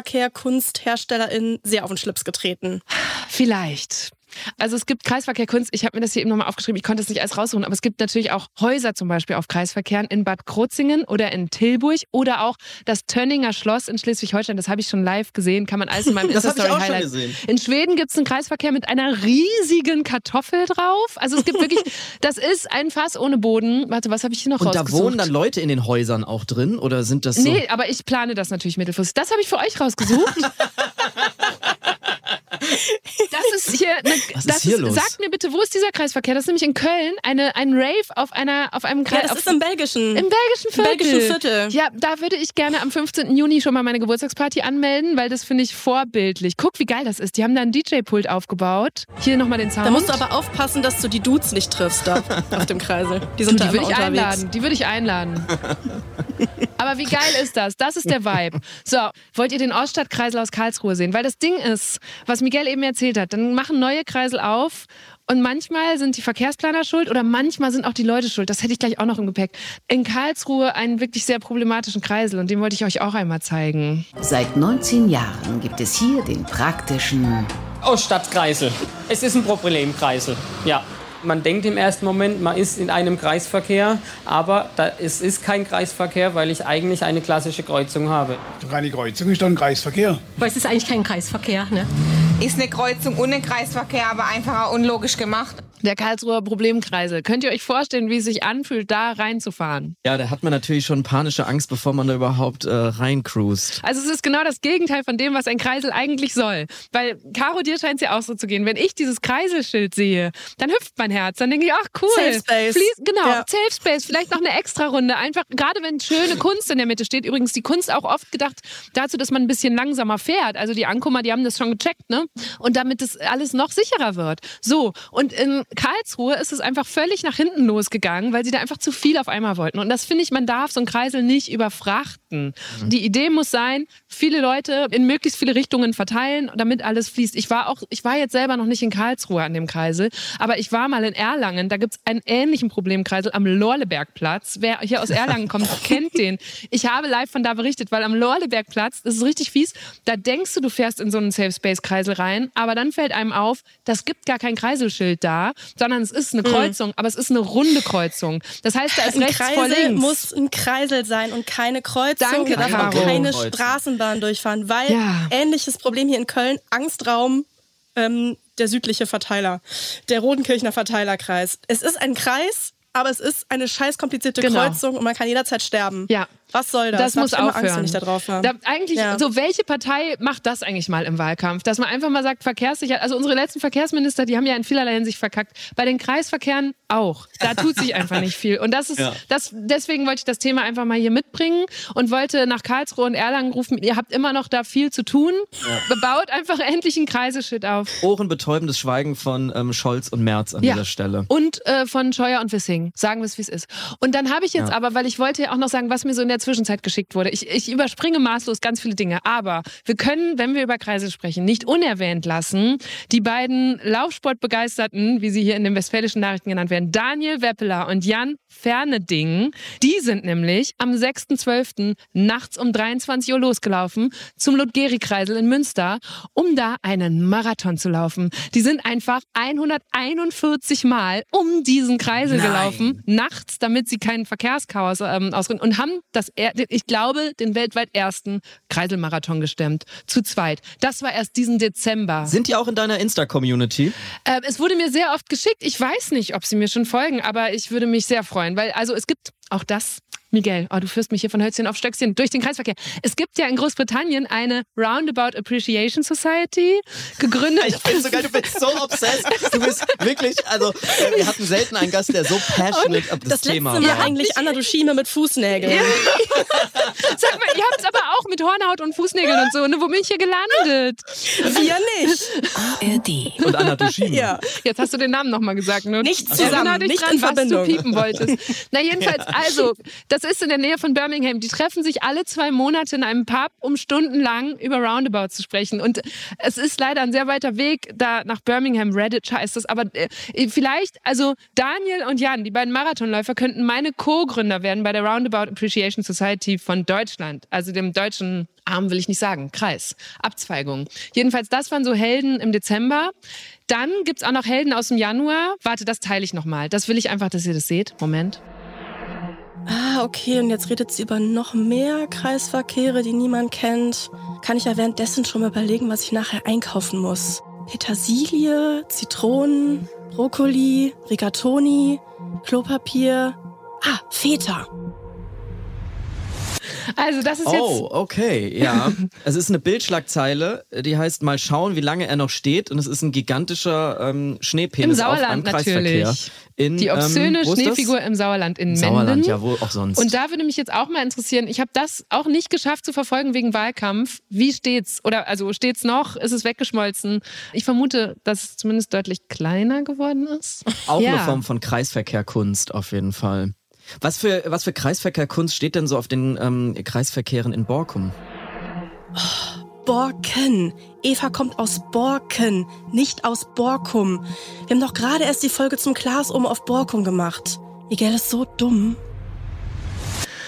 Kreisverkehr-KunstherstellerInnen sehr auf den Schlips getreten. Vielleicht. Also es gibt Kreisverkehrkunst, ich habe mir das hier eben nochmal aufgeschrieben, ich konnte es nicht alles raussuchen, aber es gibt natürlich auch Häuser zum Beispiel auf Kreisverkehren in Bad Krozingen oder in Tilburg oder auch das Tönninger Schloss in Schleswig-Holstein, das habe ich schon live gesehen, kann man alles in meinem Das habe ich auch schon Insta-Story-Highlight. gesehen. In Schweden gibt es einen Kreisverkehr mit einer riesigen Kartoffel drauf, also es gibt wirklich, das ist ein Fass ohne Boden. Warte, was habe ich hier noch Und da rausgesucht? wohnen dann Leute in den Häusern auch drin? Oder sind das so? Nee, aber ich plane das natürlich mittelfristig. Das habe ich für euch rausgesucht. Das ist hier, eine, Was ist das hier ist, los? sagt mir bitte, wo ist dieser Kreisverkehr? Das ist nämlich in Köln, eine, ein Rave auf einer, auf einem Ja, Kreis. das auf, ist im belgischen. im belgischen Im Viertel. belgischen Viertel. Ja, da würde ich gerne am fünfzehnten Juni schon mal meine Geburtstagsparty anmelden, weil das finde ich vorbildlich. Guck, wie geil das ist. Die haben da ein D J-Pult aufgebaut. Hier nochmal den Sound. Da musst du aber aufpassen, dass du die Dudes nicht triffst da auf dem Kreisel. Die Du, sind die da würde immer ich unterwegs. einladen. Die würde ich einladen. Aber wie geil ist das? Das ist der Vibe. So, wollt ihr den Oststadtkreisel aus Karlsruhe sehen? Weil das Ding ist, was Miguel eben erzählt hat, dann machen neue Kreisel auf und manchmal sind die Verkehrsplaner schuld oder manchmal sind auch die Leute schuld. Das hätte ich gleich auch noch im Gepäck. In Karlsruhe einen wirklich sehr problematischen Kreisel und den wollte ich euch auch einmal zeigen. Seit neunzehn Jahren gibt es hier den praktischen Oststadtkreisel. Es ist ein Problemkreisel, ja. Man denkt im ersten Moment, man ist in einem Kreisverkehr, aber da, es ist kein Kreisverkehr, weil ich eigentlich eine klassische Kreuzung habe. Keine Kreuzung ist doch ein Kreisverkehr. Weil es ist eigentlich kein Kreisverkehr, ne? Ist eine Kreuzung ohne Kreisverkehr, aber einfach unlogisch gemacht. Der Karlsruher Problemkreisel. Könnt ihr euch vorstellen, wie es sich anfühlt, da reinzufahren? Ja, da hat man natürlich schon panische Angst, bevor man da überhaupt äh, reincruist. Also es ist genau das Gegenteil von dem, was ein Kreisel eigentlich soll. Weil, Caro, dir scheint es ja auch so zu gehen. Wenn ich dieses Kreiselschild sehe, dann hüpft mein Herz. Dann denke ich, ach cool. Safe Space. Fließ, genau, ja. Safe Space. Vielleicht noch eine Extra-Runde. Einfach, gerade wenn schöne Kunst in der Mitte steht. Übrigens, die Kunst auch oft gedacht dazu, dass man ein bisschen langsamer fährt. Also die Ankomer, die haben das schon gecheckt, ne? Und damit das alles noch sicherer wird. So, und in Karlsruhe ist es einfach völlig nach hinten losgegangen, weil sie da einfach zu viel auf einmal wollten. Und das finde ich, man darf so einen Kreisel nicht überfrachten. Mhm. Die Idee muss sein, viele Leute in möglichst viele Richtungen verteilen, damit alles fließt. Ich war auch, ich war jetzt selber noch nicht in Karlsruhe an dem Kreisel, aber ich war mal in Erlangen. Da gibt es einen ähnlichen Problemkreisel am Lorlebergplatz. Wer hier aus Erlangen kommt, kennt den. Ich habe live von da berichtet, weil am Lorlebergplatz, das ist richtig fies, da denkst du, du fährst in so einen Safe-Space-Kreisel rein, aber dann fällt einem auf, das gibt gar kein Kreiselschild da, sondern es ist eine Kreuzung, mhm. aber es ist eine runde Kreuzung. Das heißt, da ist ein rechts Kreisel vor links. Muss ein Kreisel sein und keine Kreuzung. Danke, da darf auch Caro. keine Straßenbahn durchfahren, weil Ja. ähnliches Problem hier in Köln, Angstraum, ähm, der südliche Verteiler, der Rodenkirchner Verteilerkreis. Es ist ein Kreis, aber es ist eine scheiß komplizierte Genau. Kreuzung und man kann jederzeit sterben. Ja. Was soll das? Das Da hab muss ich immer aufhören. Angst, wenn ich da drauf war. Da eigentlich, Ja. so welche Partei macht das eigentlich mal im Wahlkampf? Dass man einfach mal sagt, Verkehrssicherheit. Also unsere letzten Verkehrsminister, die haben ja in vielerlei Hinsicht verkackt. Bei den Kreisverkehren auch. Da tut sich einfach nicht viel. Und das ist, Ja. das, deswegen wollte ich das Thema einfach mal hier mitbringen und wollte nach Karlsruhe und Erlangen rufen, ihr habt immer noch da viel zu tun. Ja. Baut einfach endlich ein Kreiselschild auf. Ohrenbetäubendes Schweigen von ähm, Scholz und Merz an Ja. dieser Stelle. Und äh, von Scheuer und Wissing. Sagen wir es, wie es ist. Und dann habe ich jetzt Ja. aber, weil ich wollte ja auch noch sagen, was mir so in der Zwischenzeit geschickt wurde. Ich, ich überspringe maßlos ganz viele Dinge. Aber wir können, wenn wir über Kreisel sprechen, nicht unerwähnt lassen, die beiden Laufsportbegeisterten, wie sie hier in den westfälischen Nachrichten genannt werden, Daniel Weppeler und Jan Ferneding, die sind nämlich am sechsten zwölften nachts um dreiundzwanzig Uhr losgelaufen zum Ludgeri-Kreisel in Münster, um da einen Marathon zu laufen. Die sind einfach hunderteinundvierzig Mal um diesen Kreisel Nein. gelaufen, nachts, damit sie keinen Verkehrschaos ähm, ausgründen und haben das, ich glaube, den weltweit ersten Kreiselmarathon gestemmt. Zu zweit. Das war erst diesen Dezember. Sind die auch in deiner Insta-Community? Äh, es wurde mir sehr oft geschickt. Ich weiß nicht, ob sie mir schon folgen, aber ich würde mich sehr freuen, weil also es gibt auch das. Miguel, oh, du führst mich hier von Hölzchen auf Stöckchen durch den Kreisverkehr. Es gibt ja in Großbritannien eine Roundabout Appreciation Society, gegründet. Ich finde sogar, du bist so obsessed. Du bist wirklich, also äh, wir hatten selten einen Gast, der so passionate ab das, Das Thema letzte Mal war. eigentlich Anna Dushime mit Fußnägeln. Sag mal, ihr habt es aber auch mit Hornhaut und Fußnägeln und so. Ne? Wo bin ich hier gelandet? Wir nicht. A R D. Und Anna Dushime. Ja. Jetzt hast du den Namen nochmal gesagt. Ne? Nicht Ich erinnere zusammen, dich nicht dran, in was Verbindung. du piepen wolltest. Na jedenfalls, also, das ist in der Nähe von Birmingham. Die treffen sich alle zwei Monate in einem Pub, um stundenlang über Roundabout zu sprechen. Und es ist leider ein sehr weiter Weg da nach Birmingham. Redditch heißt das. Aber äh, vielleicht, also Daniel und Jan, die beiden Marathonläufer, könnten meine Co-Gründer werden bei der Roundabout Appreciation Society von Deutschland. Also dem deutschen Arm will ich nicht sagen, Kreis, Abzweigung. Jedenfalls, das waren so Helden im Dezember. Dann gibt's auch noch Helden aus dem Januar. Warte, das teile ich nochmal. Das will ich einfach, dass ihr das seht. Moment. Ah, okay, und jetzt redet sie über noch mehr Kreisverkehre, die niemand kennt. Kann ich ja währenddessen schon mal überlegen, was ich nachher einkaufen muss. Petersilie, Zitronen, Brokkoli, Rigatoni, Klopapier. Ah, Feta. Also das ist jetzt... Oh, okay, ja. Es ist eine Bildschlagzeile, die heißt mal schauen, wie lange er noch steht. Und es ist ein gigantischer ähm, Schneepenis Im auf einem Sauerland Kreisverkehr. natürlich. In, Die obszöne ähm, wo ist das? Schneefigur im Sauerland in Menden. Sauerland, ja, wo auch sonst. Und da würde mich jetzt auch mal interessieren, ich habe das auch nicht geschafft zu verfolgen wegen Wahlkampf. Wie steht's? Oder also steht's noch? Ist es weggeschmolzen? Ich vermute, dass es zumindest deutlich kleiner geworden ist. Auch ja. eine Form von Kreisverkehrkunst auf jeden Fall. Was für, was für Kreisverkehrkunst steht denn so auf den ähm, Kreisverkehren in Borkum? Borken. Eva kommt aus Borken, nicht aus Borkum. Wir haben doch gerade erst die Folge zum Klaas oben auf Borkum gemacht. Miguel ist so dumm.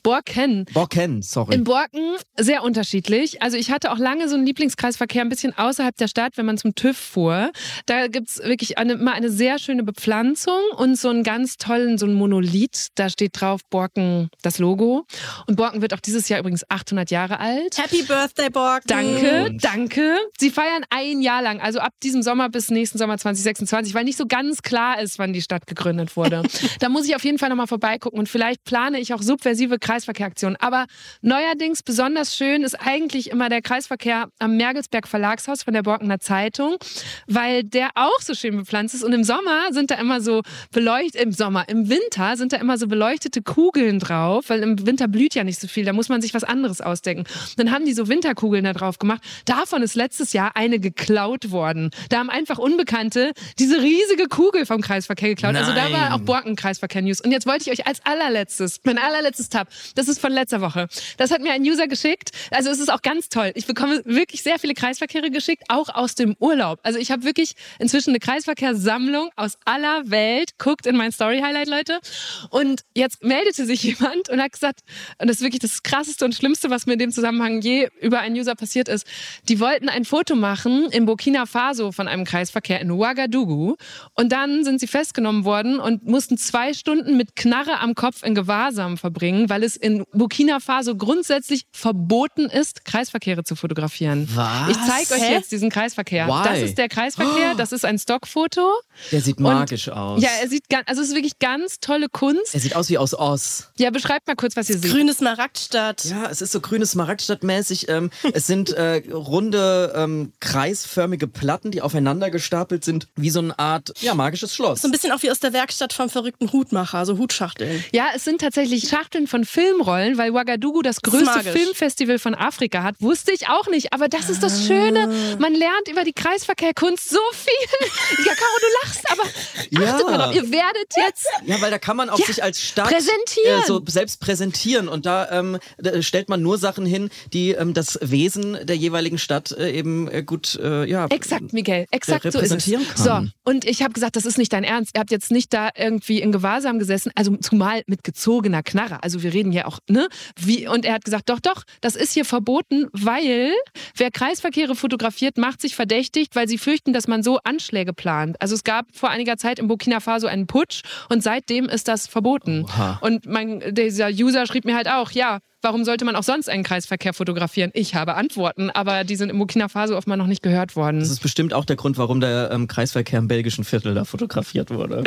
Borken. Borken, sorry. In Borken sehr unterschiedlich. Also ich hatte auch lange so einen Lieblingskreisverkehr ein bisschen außerhalb der Stadt, wenn man zum TÜV fuhr. Da gibt's wirklich eine, immer eine sehr schöne Bepflanzung und so einen ganz tollen, so ein Monolith. Da steht drauf Borken, das Logo. Und Borken wird auch dieses Jahr übrigens achthundert Jahre alt. Happy Birthday, Borken. Danke, danke. Sie feiern ein Jahr lang, also ab diesem Sommer bis nächsten Sommer zwanzig sechsundzwanzig, weil nicht so ganz klar ist, wann die Stadt gegründet wurde. Da muss ich auf jeden Fall nochmal vorbeigucken und vielleicht plane ich auch subversive Kreisverkehraktionen. Aber neuerdings besonders schön ist eigentlich immer der Kreisverkehr am Mergelsberg Verlagshaus von der Borkener Zeitung, weil der auch so schön bepflanzt ist. Und im Sommer sind da immer so beleuchtet, im Sommer, im Winter sind da immer so beleuchtete Kugeln drauf, weil im Winter blüht ja nicht so viel, da muss man sich was anderes ausdenken. Dann haben die so Winterkugeln da drauf gemacht. Davon ist letztes Jahr eine geklaut worden. Da haben einfach Unbekannte diese riesige Kugel vom Kreisverkehr geklaut. Nein. Also da war auch Borken-Kreisverkehr-News. Und jetzt wollte ich euch als allerletztes, mein allerletztes Tab, das ist von letzter Woche. Das hat mir ein User geschickt. Also es ist auch ganz toll. Ich bekomme wirklich sehr viele Kreisverkehre geschickt, auch aus dem Urlaub. Also ich habe wirklich inzwischen eine Kreisverkehrssammlung aus aller Welt. Guckt in mein Story-Highlight, Leute. Und jetzt meldete sich jemand und hat gesagt, und das ist wirklich das Krasseste und Schlimmste, was mir in dem Zusammenhang je über einen User passiert ist, die wollten ein Foto machen in Burkina Faso von einem Kreisverkehr in Ouagadougou und dann sind sie festgenommen worden und mussten zwei Stunden mit Knarre am Kopf in Gewahrsam verbringen, weil es in Burkina Faso grundsätzlich verboten ist, Kreisverkehre zu fotografieren. Was? Ich zeige euch jetzt diesen Kreisverkehr. Why? Das ist der Kreisverkehr, das ist ein Stockfoto. Der sieht magisch und, aus. Ja, er sieht ganz, also es ist wirklich ganz tolle Kunst. Er sieht aus wie aus Oz. Ja, beschreibt mal kurz, was ihr seht. Grüne Smaragdstadt. Ja, es ist so grüne Smaragdstadt-mäßig. Ähm, es sind äh, runde, ähm, kreisförmige Platten, die aufeinander gestapelt sind, wie so eine Art, ja, magisches Schloss. So ein bisschen auch wie aus der Werkstatt vom verrückten Hutmacher, so Hutschachteln. Ja, es sind tatsächlich Schachteln von Filmrollen, weil Ouagadougou das größte das Filmfestival von Afrika hat. Wusste ich auch nicht, aber das ist das Schöne. Man lernt über die Kreisverkehrkunst so viel. Ja, Caro, du lachst, aber ja. achtet mal drauf, ihr werdet jetzt... Ja, weil da kann man auch ja, sich als Stadt präsentieren. Äh, so selbst präsentieren und da, ähm, da stellt man nur Sachen hin, die ähm, das Wesen der jeweiligen Stadt äh, eben äh, gut, äh, ja... Exakt, Miguel, exakt so ist es. Kann. So, und ich habe gesagt, das ist nicht dein Ernst. Ihr habt jetzt nicht da irgendwie in Gewahrsam gesessen, also zumal mit gezogener Knarre. Also wir reden ja auch, ne? Wie, und er hat gesagt, doch, doch, das ist hier verboten, weil wer Kreisverkehre fotografiert, macht sich verdächtigt, weil sie fürchten, dass man so Anschläge plant. Also es gab vor einiger Zeit in Burkina Faso einen Putsch und seitdem ist das verboten. Oha. Und mein, dieser User schrieb mir halt auch, ja, warum sollte man auch sonst einen Kreisverkehr fotografieren? Ich habe Antworten, aber die sind in Burkina Faso offenbar noch nicht gehört worden. Das ist bestimmt auch der Grund, warum der ähm, Kreisverkehr im belgischen Viertel da fotografiert wurde.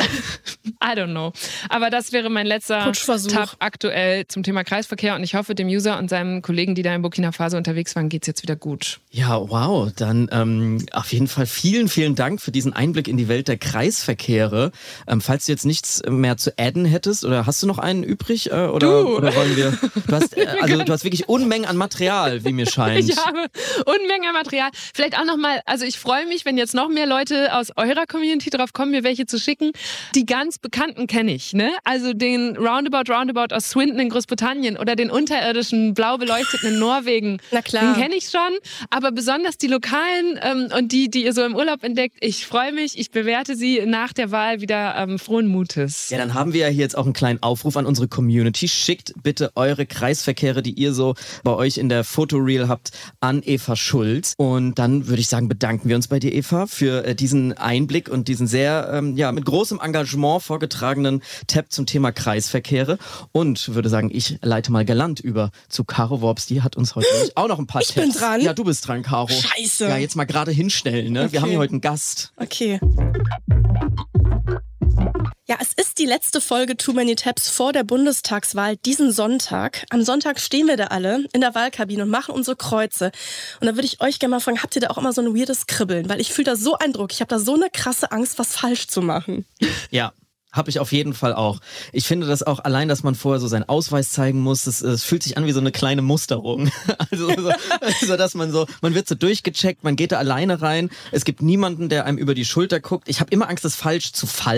I don't know. Aber das wäre mein letzter Tab aktuell zum Thema Kreisverkehr und ich hoffe, dem User und seinem Kollegen, die da in Burkina Faso unterwegs waren, geht es jetzt wieder gut. Ja, wow. Dann ähm, auf jeden Fall vielen, vielen Dank für diesen Einblick in die Welt der Kreisverkehre. Ähm, falls du jetzt nichts mehr zu adden hättest, oder hast du noch einen übrig? Äh, oder, du. oder wollen wir... Du hast, äh, also du hast wirklich Unmengen an Material, wie mir scheint. Ich habe Unmengen an Material. Vielleicht auch nochmal, also ich freue mich, wenn jetzt noch mehr Leute aus eurer Community drauf kommen, mir welche zu schicken. Die ganz Bekannten kenne ich, ne? Also den Roundabout Roundabout aus Swindon in Großbritannien oder den unterirdischen blau beleuchteten in Norwegen. Na klar. Den kenne ich schon, aber besonders die lokalen ähm, und die, die ihr so im Urlaub entdeckt, ich freue mich, ich bewerte sie nach der Wahl wieder ähm, frohen Mutes. Ja, dann haben wir ja hier jetzt auch einen kleinen Aufruf an unsere Community. Schickt bitte eure Kreisverkehre, die ihr so bei euch in der Fotoreel habt, an Eva Schulz. Und dann würde ich sagen, bedanken wir uns bei dir, Eva, für äh, diesen Einblick und diesen sehr, ähm, ja, mit großem Engagement vorgetragenen Tab zum Thema Kreisverkehre. Und würde sagen, ich leite mal galant über zu Caro Worps. Die hat uns heute auch noch ein paar ich Tabs. Ich bin dran? Ja, du bist dran, Caro. Scheiße. Ja, jetzt mal gerade hinstellen, ne? Okay. Wir haben hier heute einen Gast. Okay. Ja, es ist die letzte Folge Too Many Tabs vor der Bundestagswahl diesen Sonntag. Am Sonntag stehen wir da alle in der Wahlkabine und machen unsere Kreuze. Und da würde ich euch gerne mal fragen, habt ihr da auch immer so ein weirdes Kribbeln? Weil ich fühle da so einen Druck. Ich habe da so eine krasse Angst, was falsch zu machen. Ja. Habe ich auf jeden Fall auch. Ich finde das auch allein, dass man vorher so seinen Ausweis zeigen muss, es, es fühlt sich an wie so eine kleine Musterung. Also so, so, dass man so, man wird so durchgecheckt, man geht da alleine rein, es gibt niemanden, der einem über die Schulter guckt. Ich habe immer Angst, das falsch zu falten.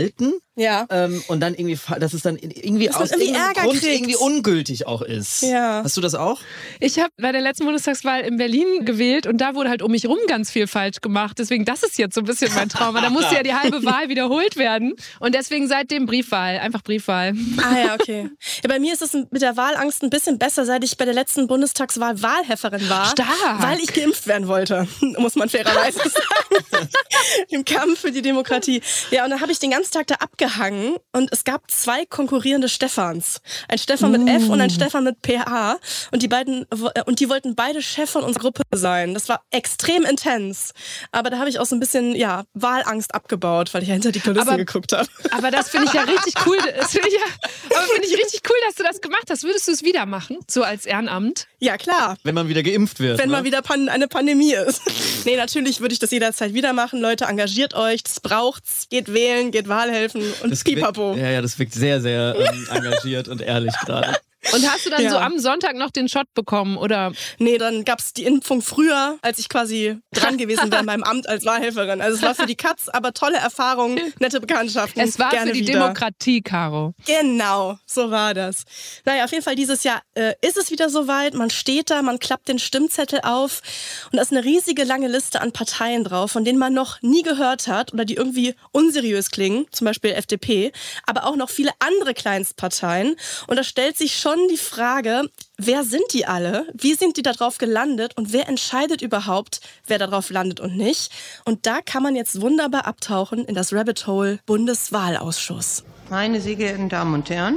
Ja. Ähm, und dann irgendwie, dass es dann irgendwie Dass man aus irgendwie irgendeinem Ärger Grund kriegt. irgendwie ungültig auch ist. Ja. Hast du das auch? Ich habe bei der letzten Bundestagswahl in Berlin gewählt und da wurde halt um mich rum ganz viel falsch gemacht. Deswegen, das ist jetzt so ein bisschen mein Trauma. Da musste ja die halbe Wahl wiederholt werden. Und deswegen seitdem Briefwahl, einfach Briefwahl. Ah ja, okay. Ja, bei mir ist es mit der Wahlangst ein bisschen besser, seit ich bei der letzten Bundestagswahl Wahlhelferin war. Stark. Weil ich geimpft werden wollte, muss man fairerweise sagen. Im Kampf für die Demokratie. Ja, und dann habe ich den ganzen Tag da abgehangen und es gab zwei konkurrierende Stefans. Ein Stefan mit F und ein Stefan mit P H. Und die beiden, und die wollten beide Chef von unserer Gruppe sein. Das war extrem intens. Aber da habe ich auch so ein bisschen, ja, Wahlangst abgebaut, weil ich ja hinter die Kulissen aber, geguckt habe. Aber das finde ich ja richtig cool. Das finde ich, ja, aber finde ich richtig cool, dass du das gemacht hast. Würdest du es wieder machen? So als Ehrenamt? Ja, klar. Wenn man wieder geimpft wird. Wenn ne? mal wieder pan- eine Pandemie ist. Nee, natürlich würde ich das jederzeit wieder machen. Leute, engagiert euch, das braucht's. Geht wählen, geht Wahlhelfen und Das pipapo. Wirkt, ja, ja, das wirkt sehr, sehr ähm, engagiert und ehrlich gerade. Und hast du dann Ja. so am Sonntag noch den Shot bekommen, oder? Nee, dann gab's die Impfung früher, als ich quasi dran gewesen wäre in meinem Amt als Wahlhelferin. Also es war für die Katz, aber tolle Erfahrungen, nette Bekanntschaften. Es war Gerne für die wieder. Demokratie, Caro. Genau, so war das. Naja, auf jeden Fall dieses Jahr äh, ist es wieder soweit. Man steht da, man klappt den Stimmzettel auf und da ist eine riesige lange Liste an Parteien drauf, von denen man noch nie gehört hat oder die irgendwie unseriös klingen, zum Beispiel F D P, aber auch noch viele andere Kleinstparteien. Und da stellt sich schon die Frage, wer sind die alle? Wie sind die da drauf gelandet? Und wer entscheidet überhaupt, wer da drauf landet und nicht? Und da kann man jetzt wunderbar abtauchen in das Rabbit Hole Bundeswahlausschuss. Meine sehr geehrten Damen und Herren,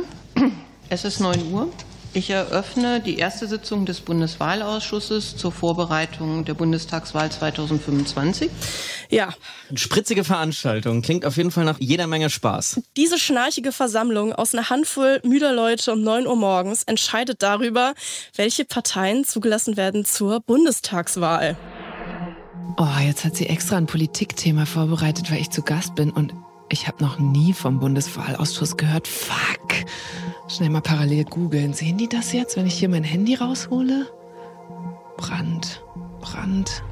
es ist neun Uhr. Ich eröffne die erste Sitzung des Bundeswahlausschusses zur Vorbereitung der Bundestagswahl zweitausendfünfundzwanzig. Ja. Eine spritzige Veranstaltung. Klingt auf jeden Fall nach jeder Menge Spaß. Diese schnarchige Versammlung aus einer Handvoll müder Leute um neun Uhr morgens entscheidet darüber, welche Parteien zugelassen werden zur Bundestagswahl. Oh, jetzt hat sie extra ein Politikthema vorbereitet, weil ich zu Gast bin und ich habe noch nie vom Bundeswahlausschuss gehört. Fuck. Schnell mal parallel googeln. Sehen die das jetzt, wenn ich hier mein Handy raushole? Brand. Brand.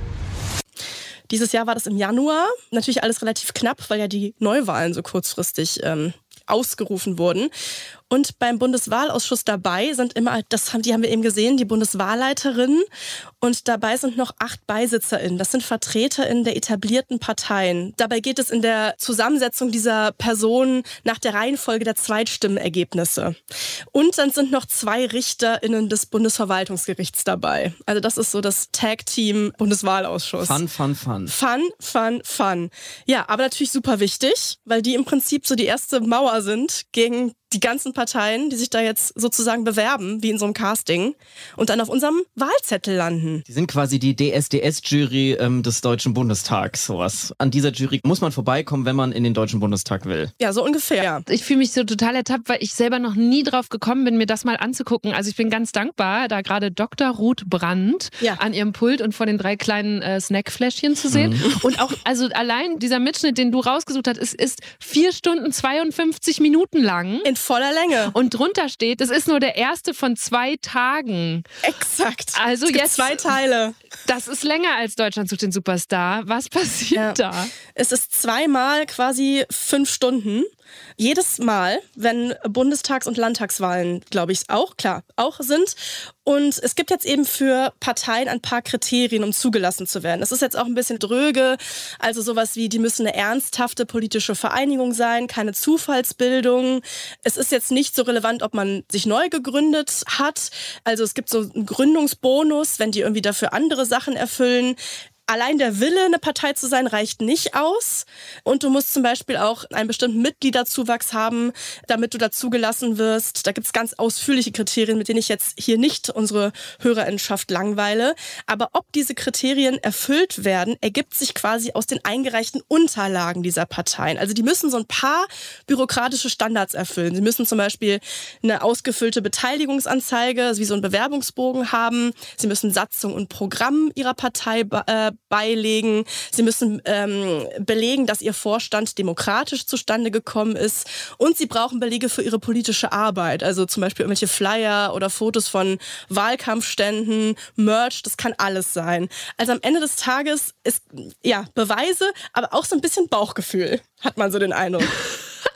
Dieses Jahr war das im Januar. Natürlich alles relativ knapp, weil ja die Neuwahlen so kurzfristig ähm, ausgerufen wurden. Und beim Bundeswahlausschuss dabei sind immer, das haben, die haben wir eben gesehen, die Bundeswahlleiterin. Und dabei sind noch acht BeisitzerInnen. Das sind VertreterInnen der etablierten Parteien. Dabei geht es in der Zusammensetzung dieser Personen nach der Reihenfolge der Zweitstimmenergebnisse. Und dann sind noch zwei RichterInnen des Bundesverwaltungsgerichts dabei. Also das ist so das Tag-Team Bundeswahlausschuss. Fun, fun, fun. Fun, fun, fun. Ja, aber natürlich super wichtig, weil die im Prinzip so die erste Mauer sind gegen die ganzen Parteien, die sich da jetzt sozusagen bewerben, wie in so einem Casting, und dann auf unserem Wahlzettel landen. Die sind quasi die D S D S-Jury ähm, des Deutschen Bundestags, sowas. An dieser Jury muss man vorbeikommen, wenn man in den Deutschen Bundestag will. Ja, so ungefähr. Ja. Ich fühle mich so total ertappt, weil ich selber noch nie drauf gekommen bin, mir das mal anzugucken. Also ich bin ganz dankbar, da gerade Doktor Ruth Brandt Ja. an ihrem Pult und vor den drei kleinen äh, Snackfläschchen zu sehen. Mhm. Und auch, also allein dieser Mitschnitt, den du rausgesucht hast, ist, ist vier Stunden zweiundfünfzig Minuten lang. In voller Länge. Und drunter steht, es ist nur der erste von zwei Tagen. Exakt. Also es gibt jetzt zwei Teile. Das ist länger als Deutschland sucht den Superstar. Was passiert Ja. da? Es ist zweimal quasi fünf Stunden. Jedes Mal, wenn Bundestags- und Landtagswahlen, glaube ich, auch, klar, auch sind. Und es gibt jetzt eben für Parteien ein paar Kriterien, um zugelassen zu werden. Das ist jetzt auch ein bisschen dröge. Also sowas wie, die müssen eine ernsthafte politische Vereinigung sein, keine Zufallsbildung. Es ist jetzt nicht so relevant, ob man sich neu gegründet hat. Also es gibt so einen Gründungsbonus, wenn die irgendwie dafür andere Sachen erfüllen. Allein der Wille, eine Partei zu sein, reicht nicht aus. Und du musst zum Beispiel auch einen bestimmten Mitgliederzuwachs haben, damit du dazugelassen wirst. Da gibt es ganz ausführliche Kriterien, mit denen ich jetzt hier nicht unsere Hörerinnenschaft langweile. Aber ob diese Kriterien erfüllt werden, ergibt sich quasi aus den eingereichten Unterlagen dieser Parteien. Also die müssen so ein paar bürokratische Standards erfüllen. Sie müssen zum Beispiel eine ausgefüllte Beteiligungsanzeige, also wie so ein Bewerbungsbogen haben. Sie müssen Satzung und Programm ihrer Partei äh, beilegen. Sie müssen ähm, belegen, dass ihr Vorstand demokratisch zustande gekommen ist. Und sie brauchen Belege für ihre politische Arbeit. Also zum Beispiel irgendwelche Flyer oder Fotos von Wahlkampfständen, Merch, das kann alles sein. Also am Ende des Tages ist, ja, Beweise, aber auch so ein bisschen Bauchgefühl, hat man so den Eindruck.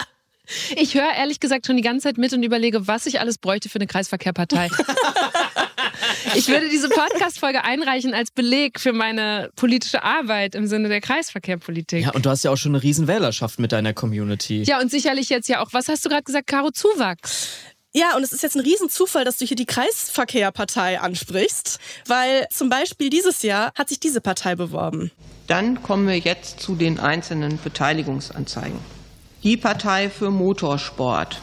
Ich höre ehrlich gesagt schon die ganze Zeit mit und überlege, was ich alles bräuchte für eine Kreisverkehrpartei. Ich würde diese Podcast-Folge einreichen als Beleg für meine politische Arbeit im Sinne der Kreisverkehrpolitik. Ja, und du hast ja auch schon eine riesen Wählerschaft mit deiner Community. Ja, und sicherlich jetzt ja auch, was hast du gerade gesagt, Caro, Zuwachs? Ja, und es ist jetzt ein Riesenzufall, dass du hier die Kreisverkehrpartei ansprichst, weil zum Beispiel dieses Jahr hat sich diese Partei beworben. Dann kommen wir jetzt zu den einzelnen Beteiligungsanzeigen. Die Partei für Motorsport.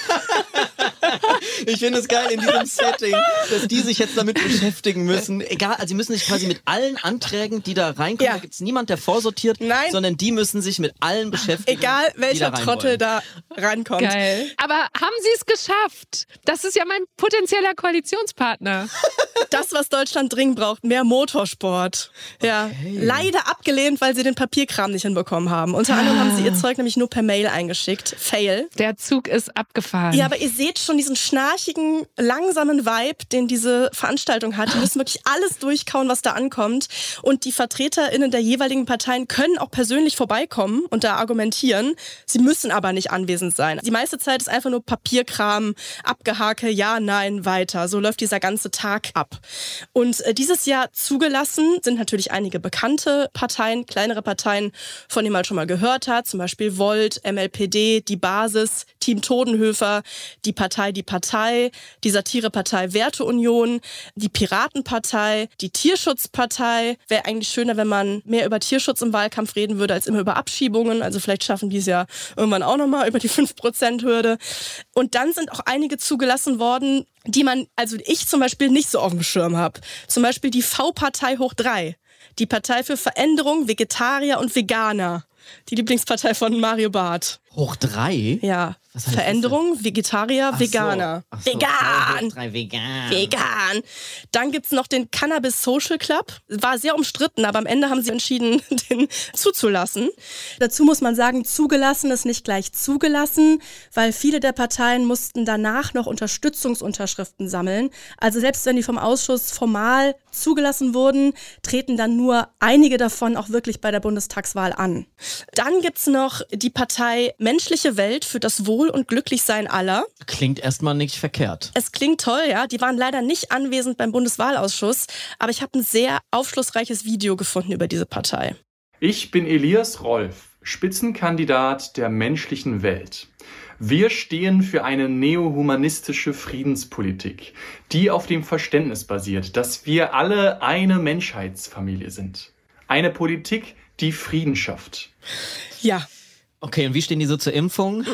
Ich finde es geil in diesem Setting, dass die sich jetzt damit beschäftigen müssen. Egal, also sie müssen sich quasi mit allen Anträgen, die da reinkommen, ja. Da gibt es niemand, der vorsortiert, Nein. sondern die müssen sich mit allen beschäftigen. Egal, welcher da Trottel da rankommt. Geil. Aber haben sie es geschafft? Das ist ja mein potenzieller Koalitionspartner. Das, was Deutschland dringend braucht, mehr Motorsport. Ja, okay. Leider abgelehnt, weil sie den Papierkram nicht hinbekommen haben. Unter anderem haben sie ihr Zeug nämlich nur per Mail eingeschickt. Fail. Der Zug ist abgefahren. Ja, aber ihr seht schon diesen schnarchigen, langsamen Vibe, den diese Veranstaltung hat. Die müssen wirklich alles durchkauen, was da ankommt. Und die VertreterInnen der jeweiligen Parteien können auch persönlich vorbeikommen und da argumentieren. Sie müssen aber nicht anwesend sein. Die meiste Zeit ist einfach nur Papierkram, Abgehake, ja, nein, weiter. So läuft dieser ganze Tag ab. Und äh, dieses Jahr zugelassen sind natürlich einige bekannte Parteien, kleinere Parteien, von denen man schon mal gehört hat. Zum Beispiel Volt, M L P D, die Basis, Team Todenhöfer, die Partei Die Partei, die Satirepartei Werteunion, die Piratenpartei, die Tierschutzpartei. Wäre eigentlich schöner, wenn man mehr über Tierschutz im Wahlkampf reden würde, als immer über Abschiebungen. Also vielleicht schaffen die es ja irgendwann auch nochmal über die fünf Prozent Hürde. Und dann sind auch einige zugelassen worden, die man, also ich zum Beispiel nicht so auf dem Schirm habe. Zum Beispiel die V-Partei hoch drei. Die Partei für Veränderung, Vegetarier und Veganer. Die Lieblingspartei von Mario Barth. Hoch drei? Ja. Veränderung, Vegetarier, Ach Veganer. So. Ach so. Vegan! Drei vegan! Vegan! Dann gibt's noch den Cannabis Social Club. War sehr umstritten, aber am Ende haben sie entschieden, den zuzulassen. Dazu muss man sagen, zugelassen ist nicht gleich zugelassen, weil viele der Parteien mussten danach noch Unterstützungsunterschriften sammeln. Also selbst wenn die vom Ausschuss formal zugelassen wurden, treten dann nur einige davon auch wirklich bei der Bundestagswahl an. Dann gibt's noch die Partei Menschliche Welt für das Wohl und Glücklichsein aller. Klingt erstmal nicht verkehrt. Es klingt toll, ja. Die waren leider nicht anwesend beim Bundeswahlausschuss, aber ich habe ein sehr aufschlussreiches Video gefunden über diese Partei. Ich bin Elias Rolf, Spitzenkandidat der menschlichen Welt. Wir stehen für eine neohumanistische Friedenspolitik, die auf dem Verständnis basiert, dass wir alle eine Menschheitsfamilie sind. Eine Politik, die Frieden schafft. Ja. Okay, und wie stehen die so zur Impfung?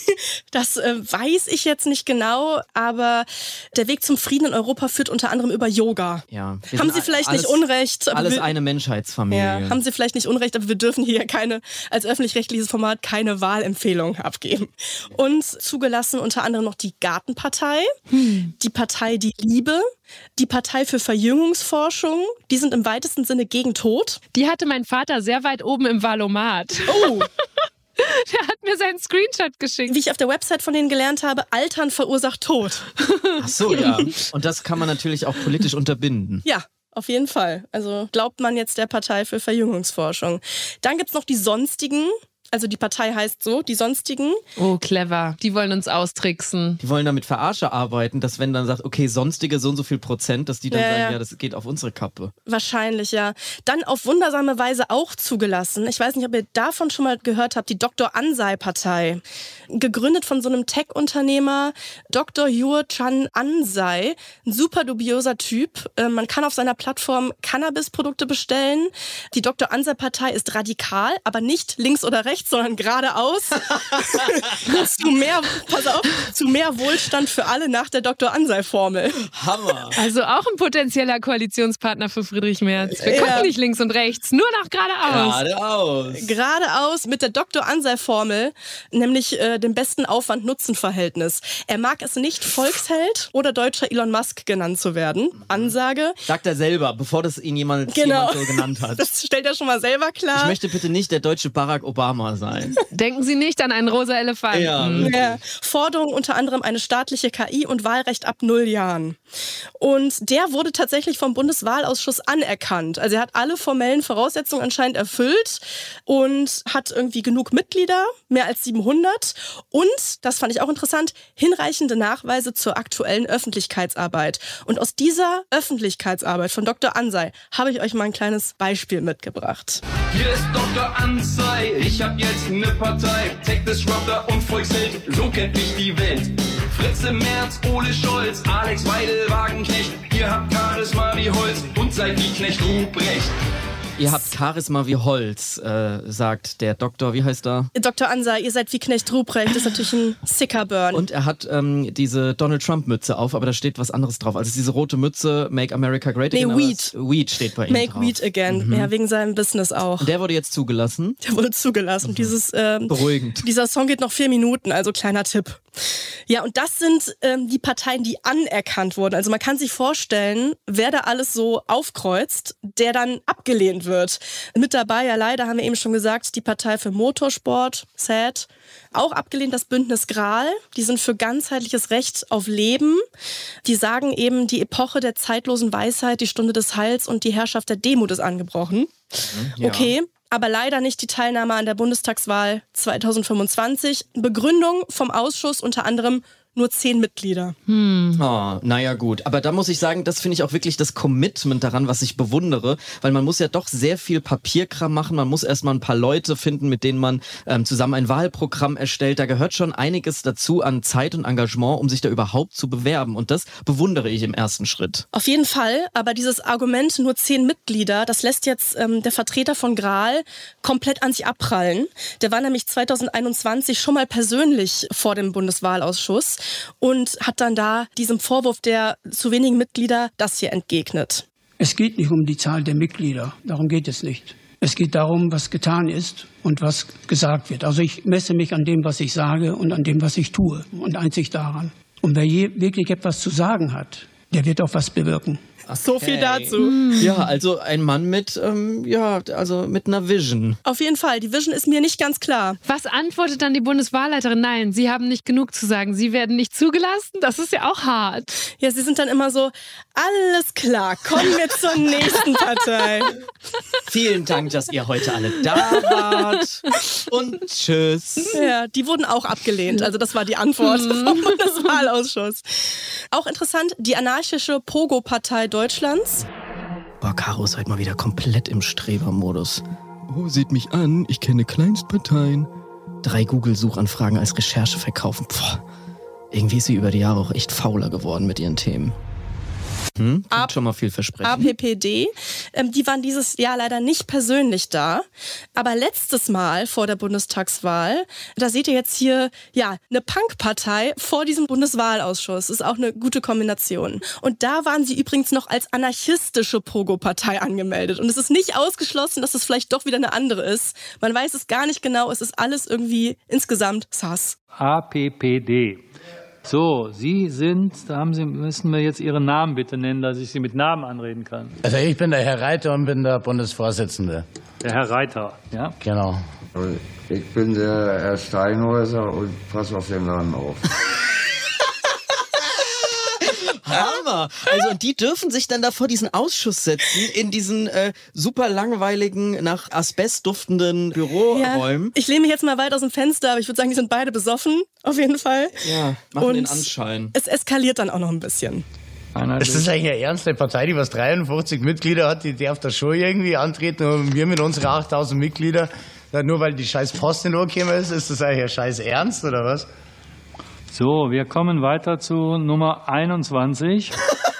Das äh, weiß ich jetzt nicht genau, aber der Weg zum Frieden in Europa führt unter anderem über Yoga. Ja, haben Sie vielleicht alles, nicht Unrecht? Aber alles wir, eine Menschheitsfamilie. Ja, haben Sie vielleicht nicht Unrecht, aber wir dürfen hier keine, als öffentlich-rechtliches Format keine Wahlempfehlung abgeben. Und zugelassen unter anderem noch die Gartenpartei, hm. die Partei Die Liebe, die Partei für Verjüngungsforschung. Die sind im weitesten Sinne gegen Tod. Die hatte mein Vater sehr weit oben im Wahlomat. Oh! Der hat mir seinen Screenshot geschickt. Wie ich auf der Website von denen gelernt habe, Altern verursacht Tod. Ach so, ja. Und das kann man natürlich auch politisch unterbinden. Ja, auf jeden Fall. Also glaubt man jetzt der Partei für Verjüngungsforschung. Dann gibt's noch die Sonstigen. Also die Partei heißt so, die Sonstigen. Oh, clever. Die wollen uns austricksen. Die wollen damit Verarsche arbeiten, dass wenn dann sagt, okay, Sonstige so und so viel Prozent, dass die dann ja, sagen, ja. ja, das geht auf unsere Kappe. Wahrscheinlich, ja. Dann auf wundersame Weise auch zugelassen. Ich weiß nicht, ob ihr davon schon mal gehört habt, die Doktor Ansai-Partei. Gegründet von so einem Tech-Unternehmer, Doktor Yur Chan Ansai. Ein super dubioser Typ. Man kann auf seiner Plattform Cannabis-Produkte bestellen. Die Doktor Ansai-Partei ist radikal, aber nicht links oder rechts, sondern geradeaus. zu mehr, pass auf, zu mehr Wohlstand für alle nach der Doktor Ansai-Formel. Hammer. Also auch ein potenzieller Koalitionspartner für Friedrich Merz. Wir ja. gucken nicht links und rechts, nur nach geradeaus. Geradeaus. Geradeaus mit der Doktor Ansai-Formel, nämlich äh, dem besten Aufwand-Nutzen-Verhältnis. Er mag es nicht, Volksheld oder deutscher Elon Musk genannt zu werden. Ansage. Sagt er selber, bevor das ihn jemand, genau. jemand so genannt hat. Das stellt er schon mal selber klar. Ich möchte bitte nicht der deutsche Barack Obama Thema sein. Denken Sie nicht an einen rosa Elefanten. Ja. Ja. Forderung unter anderem eine staatliche K I und Wahlrecht ab null Jahren. Und der wurde tatsächlich vom Bundeswahlausschuss anerkannt. Also er hat alle formellen Voraussetzungen anscheinend erfüllt und hat irgendwie genug Mitglieder, mehr als siebenhundert. Und, das fand ich auch interessant, hinreichende Nachweise zur aktuellen Öffentlichkeitsarbeit. Und aus dieser Öffentlichkeitsarbeit von Doktor Ansei habe ich euch mal ein kleines Beispiel mitgebracht. Hier ist Doktor Ansei, ich hab jetzt ne Partei. Tech Disruptor und Volksheld, so kennt mich die Welt. Fritze Merz, Ole Scholz, Alex Weidel, Wagenknecht. Ihr habt Charisma wie Holz und seid wie Knecht Ruprecht. Ihr habt Charisma wie Holz, äh, sagt der Doktor, wie heißt er? Doktor Ansei, ihr seid wie Knecht Ruprecht, das ist natürlich ein sicker Burn. Und er hat ähm, diese Donald Trump Mütze auf, aber da steht was anderes drauf. Also diese rote Mütze, Make America Great nee, Again. Weed. Weed steht bei ihm Make drauf. Weed Again, mhm. ja, wegen seinem Business auch. Und der wurde jetzt zugelassen? Der wurde zugelassen. Mhm. Dieses, ähm, Beruhigend. Dieser Song geht noch vier Minuten, also kleiner Tipp. Ja, und das sind ähm, die Parteien, die anerkannt wurden. Also man kann sich vorstellen, wer da alles so aufkreuzt, der dann abgelehnt wird. Mit dabei, ja leider, haben wir eben schon gesagt, die Partei für Motorsport, S A D, auch abgelehnt das Bündnis Gral. Die sind für ganzheitliches Recht auf Leben. Die sagen eben, die Epoche der zeitlosen Weisheit, die Stunde des Heils und die Herrschaft der Demut ist angebrochen. Ja. Okay. Aber leider nicht die Teilnahme an der Bundestagswahl zweitausendfünfundzwanzig. Begründung vom Ausschuss unter anderem nur zehn Mitglieder. Hm. Oh, naja gut, aber da muss ich sagen, das finde ich auch wirklich das Commitment daran, was ich bewundere, weil man muss ja doch sehr viel Papierkram machen, man muss erstmal ein paar Leute finden, mit denen man ähm, zusammen ein Wahlprogramm erstellt, da gehört schon einiges dazu an Zeit und Engagement, um sich da überhaupt zu bewerben und das bewundere ich im ersten Schritt. Auf jeden Fall, aber dieses Argument nur zehn Mitglieder, das lässt jetzt ähm, der Vertreter von Gral komplett an sich abprallen. Der war nämlich zweitausendeinundzwanzig schon mal persönlich vor dem Bundeswahlausschuss und hat dann da diesem Vorwurf der zu wenigen Mitglieder das hier entgegnet. Es geht nicht um die Zahl der Mitglieder, darum geht es nicht. Es geht darum, was getan ist und was gesagt wird. Also ich messe mich an dem, was ich sage und an dem, was ich tue und einzig daran. Und wer je wirklich etwas zu sagen hat, der wird auch was bewirken. Okay. So viel dazu. Ja, also ein Mann mit, ähm, ja, also mit einer Vision. Auf jeden Fall, die Vision ist mir nicht ganz klar. Was antwortet dann die Bundeswahlleiterin? Nein, Sie haben nicht genug zu sagen. Sie werden nicht zugelassen? Das ist ja auch hart. Ja, sie sind dann immer so, alles klar, kommen wir zur nächsten Partei. Vielen Dank, dass ihr heute alle da wart. Und tschüss. Ja, die wurden auch abgelehnt. Also das war die Antwort vom Bundeswahlausschuss. Auch interessant, die anarchische Pogo-Partei Deutschlands. Boah, Caro ist heute mal wieder komplett im Strebermodus. Oh, seht mich an, ich kenne Kleinstparteien. Drei Google-Suchanfragen als Recherche verkaufen. Boah, irgendwie ist sie über die Jahre auch echt fauler geworden mit ihren Themen. Hm, A- schon mal viel versprechen. A P P D, ähm, die waren dieses Jahr leider nicht persönlich da. Aber letztes Mal vor der Bundestagswahl, da seht ihr jetzt hier, ja, eine Punkpartei vor diesem Bundeswahlausschuss. Ist auch eine gute Kombination. Und da waren sie übrigens noch als anarchistische Pogo-Partei angemeldet. Und es ist nicht ausgeschlossen, dass es vielleicht doch wieder eine andere ist. Man weiß es gar nicht genau. Es ist alles irgendwie insgesamt sass. A P P D. So, Sie sind, da haben Sie, müssen wir jetzt Ihren Namen bitte nennen, dass ich Sie mit Namen anreden kann. Also ich bin der Herr Reiter und bin der Bundesvorsitzende. Der Herr Reiter, ja? Genau. Ich bin der Herr Steinhäuser und passe auf den Laden auf. Hammer! Also und die dürfen sich dann da vor diesen Ausschuss setzen, in diesen äh, super langweiligen, nach Asbest duftenden Büroräumen. Ja, ich lehne mich jetzt mal weit aus dem Fenster, aber ich würde sagen, die sind beide besoffen, auf jeden Fall. Ja, machen und den Anschein. Es eskaliert dann auch noch ein bisschen. Ist das eigentlich eine ernste Partei, die was dreiundfünfzig Mitglieder hat, die darf da schon irgendwie antreten und wir mit unseren achttausend Mitgliedern, nur weil die scheiß Post in gekommen ist, ist das eigentlich ein scheiß Ernst oder was? So, wir kommen weiter zu Nummer einundzwanzig.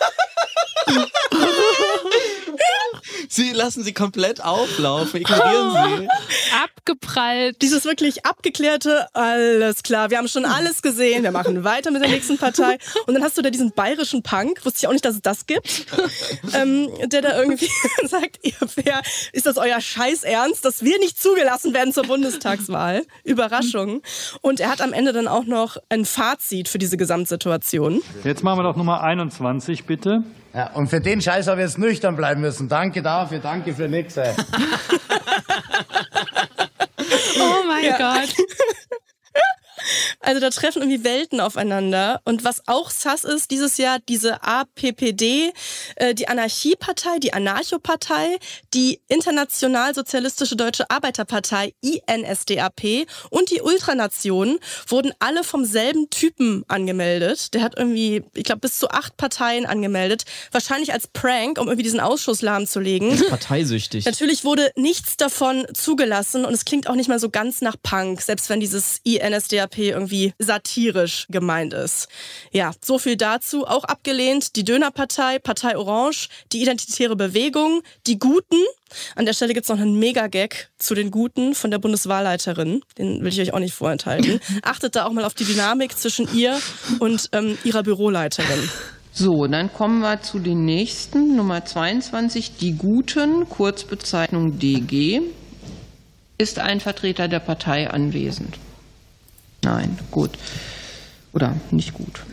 Sie lassen sie komplett auflaufen, ignorieren sie. Abgeprallt. Dieses wirklich abgeklärte, alles klar, wir haben schon alles gesehen, wir machen weiter mit der nächsten Partei. Und dann hast du da diesen bayerischen Punk, wusste ich auch nicht, dass es das gibt, ähm, der da irgendwie sagt, ihr, wer, ist das euer Scheiß Ernst, dass wir nicht zugelassen werden zur Bundestagswahl? Überraschung. Und er hat am Ende dann auch noch ein Fazit für diese Gesamtsituation. Jetzt machen wir doch Nummer einundzwanzig, bitte. Ja, und für den Scheiß habe ich jetzt nüchtern bleiben müssen. Danke dafür, danke für nix, ey. Oh mein Ja. Gott. Also da treffen irgendwie Welten aufeinander. Und was auch sass ist, dieses Jahr diese A P P D, äh, die Anarchiepartei, die Anarchopartei, die International-Sozialistische Deutsche Arbeiterpartei, I N S D A P und die Ultranationen wurden alle vom selben Typen angemeldet. Der hat irgendwie, ich glaube, bis zu acht Parteien angemeldet. Wahrscheinlich als Prank, um irgendwie diesen Ausschuss lahmzulegen. Parteisüchtig. Natürlich wurde nichts davon zugelassen und es klingt auch nicht mal so ganz nach Punk, selbst wenn dieses I N S D A P irgendwie satirisch gemeint ist. Ja, so viel dazu. Auch abgelehnt die Dönerpartei, Partei Orange, die Identitäre Bewegung, die Guten. An der Stelle gibt's noch einen Mega-Gag zu den Guten von der Bundeswahlleiterin. Den will ich euch auch nicht vorenthalten. Achtet da auch mal auf die Dynamik zwischen ihr und ähm, ihrer Büroleiterin. So, dann kommen wir zu den nächsten. Nummer zweiundzwanzig, die Guten, Kurzbezeichnung D G. Ist ein Vertreter der Partei anwesend? Nein, gut. Oder nicht gut.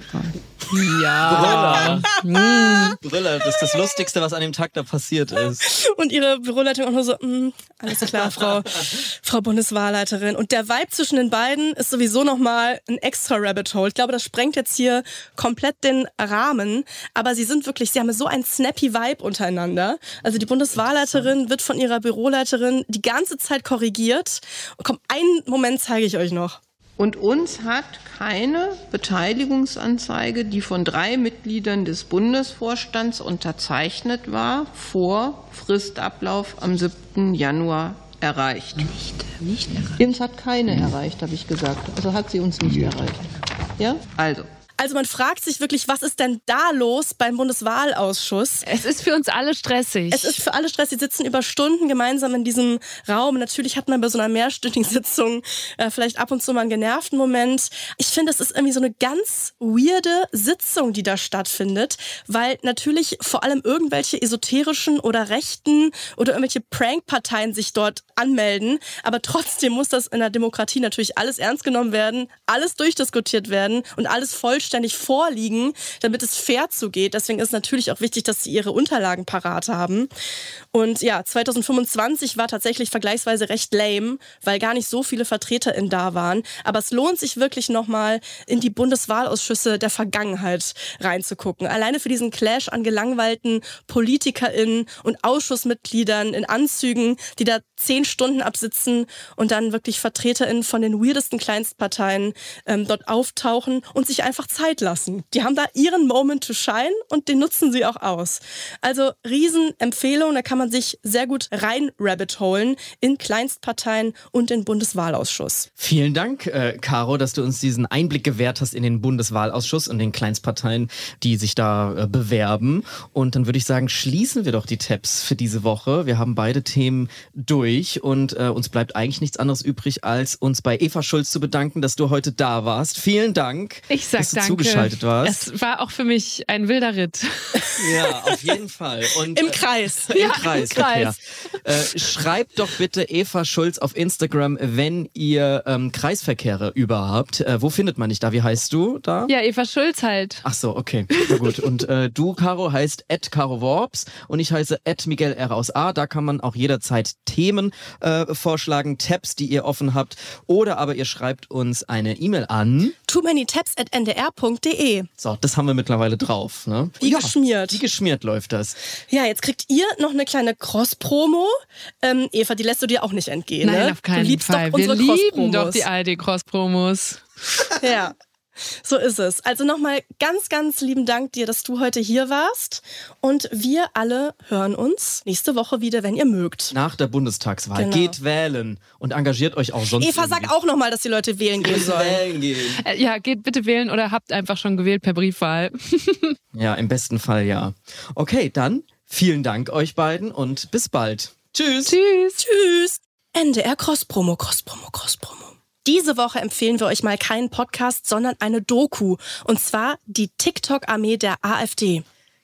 Ja. Brille. Brille, das ist das Lustigste, was an dem Tag da passiert ist. Und ihre Büroleitung auch nur so, mm, alles klar, Frau, Frau Bundeswahlleiterin. Und der Vibe zwischen den beiden ist sowieso nochmal ein extra Rabbit Hole. Ich glaube, das sprengt jetzt hier komplett den Rahmen. Aber sie sind wirklich, sie haben so einen snappy Vibe untereinander. Also die Bundeswahlleiterin wird von ihrer Büroleiterin die ganze Zeit korrigiert. Und komm, einen Moment zeige ich euch noch. Und uns hat keine Beteiligungsanzeige, die von drei Mitgliedern des Bundesvorstands unterzeichnet war, vor Fristablauf am siebten Januar erreicht. Nicht, nicht erreicht. Uns hat keine erreicht, habe ich gesagt. Also hat sie uns nicht erreicht. Ja? Also. Also man fragt sich wirklich, was ist denn da los beim Bundeswahlausschuss? Es ist für uns alle stressig. Es ist für alle stressig. Sie sitzen über Stunden gemeinsam in diesem Raum. Natürlich hat man bei so einer mehrstündigen Sitzung äh, vielleicht ab und zu mal einen genervten Moment. Ich finde, es ist irgendwie so eine ganz weirde Sitzung, die da stattfindet, weil natürlich vor allem irgendwelche esoterischen oder rechten oder irgendwelche Prank-Parteien sich dort anmelden. Aber trotzdem muss das in der Demokratie natürlich alles ernst genommen werden, alles durchdiskutiert werden und alles vollständig vorliegen, damit es fair zugeht. Deswegen ist es natürlich auch wichtig, dass sie ihre Unterlagen parat haben. Und ja, zwanzig fünfundzwanzig war tatsächlich vergleichsweise recht lame, weil gar nicht so viele VertreterInnen da waren. Aber es lohnt sich wirklich nochmal in die Bundeswahlausschüsse der Vergangenheit reinzugucken. Alleine für diesen Clash an gelangweilten PolitikerInnen und Ausschussmitgliedern in Anzügen, die da zehn Stunden absitzen und dann wirklich VertreterInnen von den weirdesten Kleinstparteien ähm, dort auftauchen und sich einfach Zeit lassen. Die haben da ihren Moment to shine und den nutzen sie auch aus. Also Riesenempfehlung, da kann man sich sehr gut rein rabbit holen in Kleinstparteien und den Bundeswahlausschuss. Vielen Dank, äh, Caro, dass du uns diesen Einblick gewährt hast in den Bundeswahlausschuss und den Kleinstparteien, die sich da äh, bewerben. Und dann würde ich sagen, schließen wir doch die Tabs für diese Woche. Wir haben beide Themen durch und äh, uns bleibt eigentlich nichts anderes übrig, als uns bei Eva Schulz zu bedanken, dass du heute da warst. Vielen Dank. Ich sag dass du danke. zugeschaltet warst. Es war auch für mich ein wilder Ritt. Ja, auf jeden Fall. Und, Im Kreis. Äh, Ja, Im Kreis. im Kreis. Okay. Äh, schreibt doch bitte Eva Schulz auf Instagram, wenn ihr ähm, Kreisverkehre über habt. Äh, wo findet man dich da? Wie heißt du da? Ja, Eva Schulz halt. Ach so, okay. Na gut. Und äh, du, Caro, heißt at Caro Worps und ich heiße at Miguel R aus A. Da kann man auch jederzeit Themen äh, vorschlagen, Tabs, die ihr offen habt. Oder aber ihr schreibt uns eine E-Mail an too many tabs at n d r punkt d e. So, das haben wir mittlerweile drauf. Ne? Wie ja, geschmiert. Wie geschmiert läuft das. Ja, jetzt kriegt ihr noch eine kleine Cross-Promo. Ähm, Eva, die lässt du dir auch nicht entgehen. Nein, ne? auf keinen du liebst Fall. Doch Wir unsere lieben doch Cross-Promos. die A R D-Cross-Promos. Ja. So ist es. Also nochmal ganz, ganz lieben Dank dir, dass du heute hier warst. Und wir alle hören uns nächste Woche wieder, wenn ihr mögt. Nach der Bundestagswahl. Genau. Geht wählen und engagiert euch auch sonst Eva, irgendwie. sag auch nochmal, dass die Leute wählen gehen sollen. Wählen gehen. Äh, Ja, geht bitte wählen oder habt einfach schon gewählt per Briefwahl. Ja, im besten Fall ja. Okay, dann vielen Dank euch beiden und bis bald. Tschüss. Tschüss. Tschüss. N D R Cross-Promo, Cross-Promo, Cross-Promo. Diese Woche empfehlen wir euch mal keinen Podcast, sondern eine Doku. Und zwar die TikTok-Armee der AfD.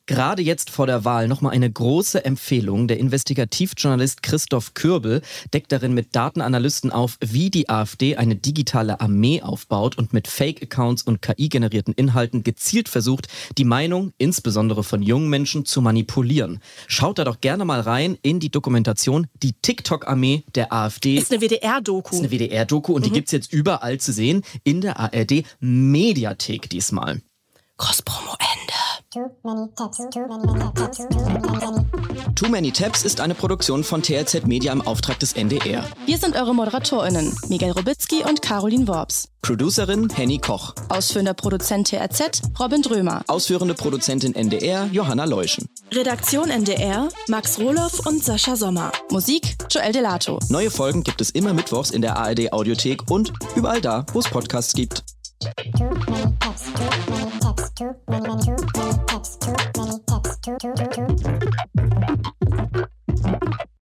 Gerade jetzt vor der Wahl nochmal eine große Empfehlung. Der Investigativjournalist Christoph Kürbel deckt darin mit Datenanalysten auf, wie die AfD eine digitale Armee aufbaut und mit Fake-Accounts und K I-generierten Inhalten gezielt versucht, die Meinung, insbesondere von jungen Menschen, zu manipulieren. Schaut da doch gerne mal rein in die Dokumentation Die TikTok-Armee der AfD. Ist eine W D R-Doku. Ist eine W D R-Doku und mhm. die gibt's jetzt überall zu sehen in der A R D-Mediathek diesmal. Cross-Promo Ende. Too many tabs, too many tabs, too many tabs. Too Many Tabs ist eine Produktion von T L Z Media im Auftrag des N D R. Wir sind eure ModeratorInnen, Miguel Robitzky und Caroline Worps. Producerin Henny Koch. Ausführender Produzent T R Z, Robin Drömer. Ausführende Produzentin N D R, Johanna Leuschen. Redaktion N D R, Max Rohloff und Sascha Sommer. Musik, Joel Delato. Neue Folgen gibt es immer mittwochs in der A R D Audiothek und überall da, wo es Podcasts gibt. Too many tabs, too many tabs, too many, too many tabs, too many tabs, too, too, too, too.